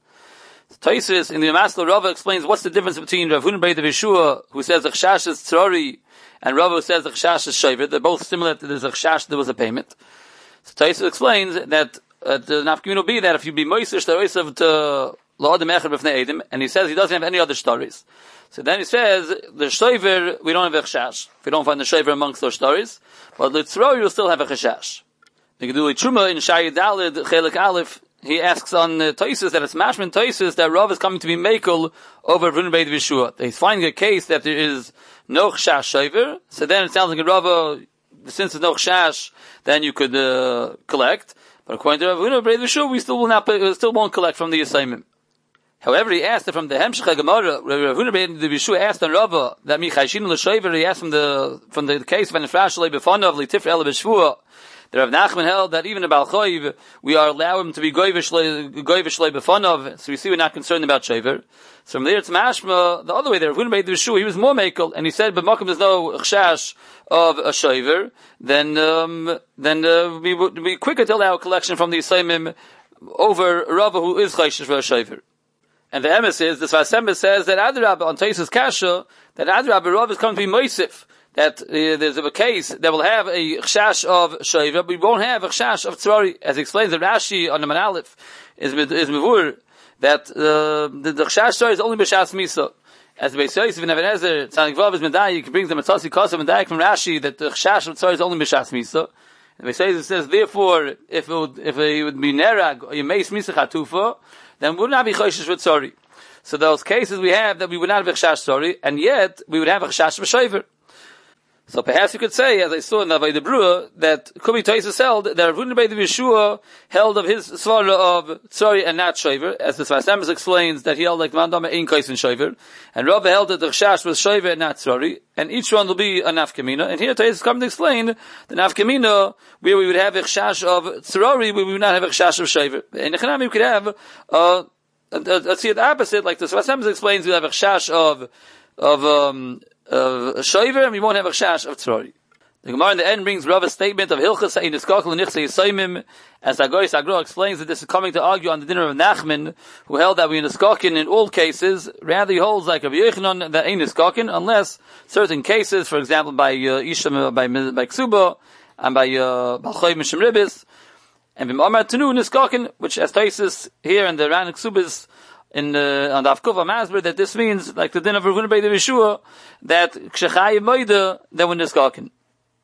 Taisis in the Amasla, Rav explains what's the difference between Rav Huna Beit Veshua, who says the chashash is Tzrari, and Rav who says the chashash is Shoiver. They're both similar to there's a chashash, there was a payment. So Taisis explains that uh, the Nafkim will be that if you be Moisish, the Reisav to La'adim Echad B'fnei Edim, and he says he doesn't have any other stories. So then he says, the Shoiver, we don't have a chashash. If we don't find the Shoiver amongst those stories, but the Tzror, you'll still have a chashash. The Geduli Truma in Shai Dalid, Chelik Aleph, he asks on uh, Toises that it's Mashman Toises that Rav is coming to be Mekel over Avuna Beit Veshua. He's finding a case that there is no chashash Shoiver, so then it sounds like a Rav, since there's no chashash, then you could uh, collect. But according to Avuna Beit Veshua, we still will not, pay, still won't collect from the assignment. However, he asked from the Hemshech Gemara, Rav Huna Beit Veshua asked on Rava that Michayshin l'Shoiver, he asked from the from the case of an Efrash Lei B'Fanav L'Tifr Ela B'Shvua. The Rav Nachman held that even about Choiv, we are allowing him to be Goyvish Lei B'Fanav, so we see we're not concerned about Shoiver. So from there it's Mashma, the other way there, Rav Huna Beit Veshua, he was more Mekel, and he said, but Makom there's no Chashash of a Shoiver, then, um, then, uh, we would be quicker to allow a collection from the Yisayimim over Rava who is Chayshish for a Shoiver. And the emes is, the Svasemba says that Adrab on Taisus Kasha, that Adrab Rav is coming to be Moisif, that uh, there's a case that will have a chashash of Shoiver, but we won't have a chashash of Tzrari. As he explains, the Rashi on the Manalif is is Mevur, that uh, the, the chashash Tzrari is only B'Shas Misa. As the Beis Yosef and Even Ezer, Tzadik Vav is Medayik, he brings the Matzasi Kosav and Daik from Rashi, that the chashash of Tzrari is only B'Shas Misa. And the Beis Yosef says, therefore, if it would, if it would be Nerag, or Yemeis Misa Chatufa, then we would not be Choshish with Tzrari. So those cases we have that we would not have a chashash Tzrari, and yet we would have a chashash of Shoiver. So perhaps you could say, as I saw in the Avay Brua, that Kubi Toisus held that Rav Huna Beit Veshua held of his svara of Tzrari and not Shoiver, as the Svasemis explains that he held like Mandama Ein Kais and Shoiver, and Rav held that the chashash was Shoiver and not Tzrari, and each one will be a nafkamina. And here Toisus is coming to explain the nafkamina where we would have a chashash of Tzrari, where we would not have a chashash of Shoiver. In the Chanami we could have uh, let's see it opposite, like the Svasemis explains, we have a chashash of of um, of Shoiver, and we won't have a chashash of Tzrari. The Gemara in the end brings Rava's statement of Hilchas Ein Niskakel Nichse Yisaimim, as Agoy Sagro explains that this is coming to argue on the dinner of Nachman, who held that we in Niskakin in all cases. Rather, he holds like Rabbi Yochanan that Ein Niskakin, unless certain cases, for example, by uh, Isham, by by Ksuba, and by uh, Balchoy Mishim Ribis, and B'Amar Tenu Niskakin, which as Taisus here in the Ran Ksubas in uh, on the Avkova Masber, that this means like the din of Ravuna Beit Yeshua, that Kshechai Moida that we're Niskakin.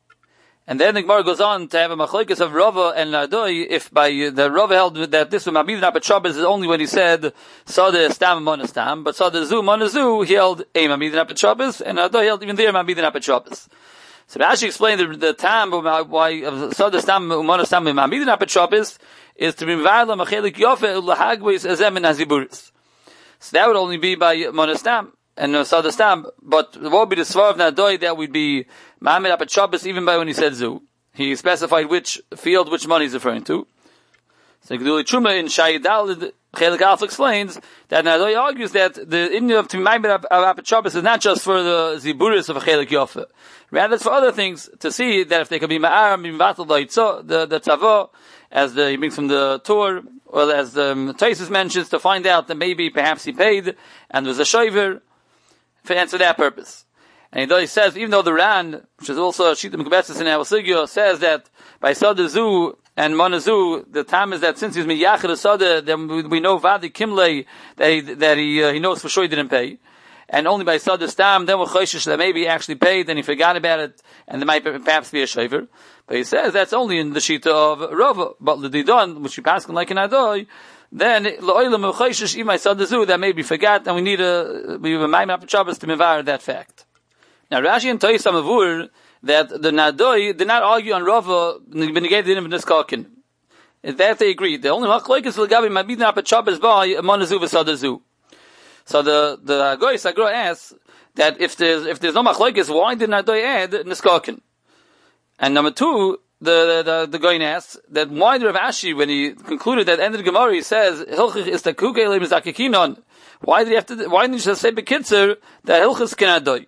And then the Gemara goes on to have a machlokes of Rava and Nadoi, if by uh, the Rava held that this Mabid Napet Shabbos is only when he said Sada Stam Monastam, but Sada Zu Monazu he held a Mabid Napet Shabbos, and Nadoi held even there Mabid Napet Shabbos. So Rashi explained the, the time why of Sada Stam Monastam and Mabid Napet Shabbos is to be Mvarla Machelik Yofe Ulahagwis Azem and Aziburis. So that would only be by Monastam and uh, Sada Stam, but what would be the Svar of Nadoi that would be Ma'amid Apet Shabbos, even by when he said Zu. He specified which field, which money he's referring to. So Geduli Truma in Shayidal, Chelik Alf explains that Nadoi argues that the Inyan of Ma'amid Apet Shabbos is not just for the Ziburis of a Chelik Yofe. Rather it's for other things, to see that if they can be Ma'ar, Mivatal Daitzo, the, the Tavo, as the, he brings from the Torah, or as the um, Taisus mentions, to find out that maybe perhaps he paid, and there was a Shoiver, for answer that purpose. And he says, even though the Ran, which is also Shita Mekbetzis in Avasigyo, says that by Sada Zu and Monazu, the time is that since he's Miyachid Sada, then we, we know Vadi Kimlei, that he, that he, uh, he knows for sure he didn't pay. And only by Sada Stam, then we're Choshish that maybe he actually paid, then he forgot about it, and there might perhaps be a shaver. But he says that's only in the Shita of Rava. But L'Didon, which we pass like in Adoi, then L'Oilam Choshish, even by Sada Zu, that maybe forgot, and we need a, we have a Maim Apet Shabbos to mevar that fact. Now Rashi and Toyis Amavur that the Nadoi did not argue on Rava Benegay the din of Niskakin. That they agreed. The only machlokes l'gabi Mabid Napet Shabbos by Monazu v'Sadazu. So the the Agoy Sagro asks that if there's if there's no machlokes, why did Nadoi add Niskakin? And number two, the the the Goyin asks that why did Rav Ashi, when he concluded that end of the Gemara, he says Hilchich is the Kukelim is Akikinon. Why did he have to? Why didn't he just say Bekitzer that Hilchich can Nadoi?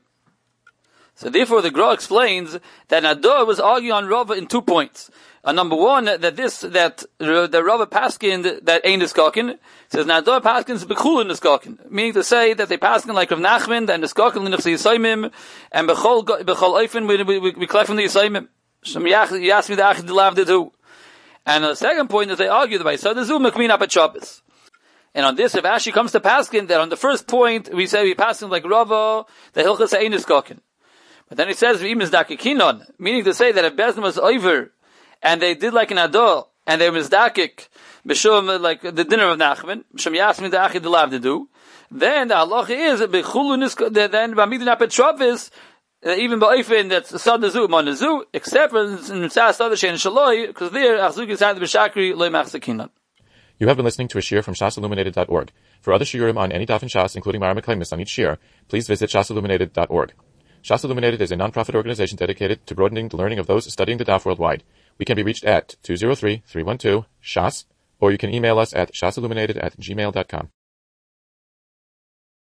So therefore, the Gra explains that Nador was arguing on Rava in two points. Uh, number one, that this, that the Rava Paskin that ain't Niskakin, says Nador Paskin is Bechul Niskakin, meaning to say that they Paskin like Rav Nachman, that Niskakin L'Nechse Yisaimim, and Bechol Bechol Oifen, we, we, we collect from the Yisaimim. Shem Yasmi the Achid Lav Dedu. And the second point is they argue the way, so the Zum Mekmin Apet Shabbos. And on this, if Ashi comes to Paskin, that on the first point, we say we Paskin like Rava, the Hilchas ain't Niskakin. But then he says, meaning to say that if Bezdin was over, and they did like an Ador, and they were mizdakik, b'shum, like the dinner of Nachman, b'shum yasmin da'achid delav to do, then the halacha is, b'chulu nisko, then b'amidin apet shabbos, even ba'ofen, that's sadazu, monazu, except for in Mitzah Sadash and Shaloi, because there, achzuk is had the b'shakri, loy machzakinon. You have been listening to a shiur from shas illuminated dot org. For other shiurim on any daf in Shas, including Mara Meklemis on each shiur, please visit shas illuminated dot org. Shas Illuminated is a non-profit organization dedicated to broadening the learning of those studying the Daf worldwide. We can be reached at two zero three, three one two, S H A S, or you can email us at shasilluminated at gmail dot com.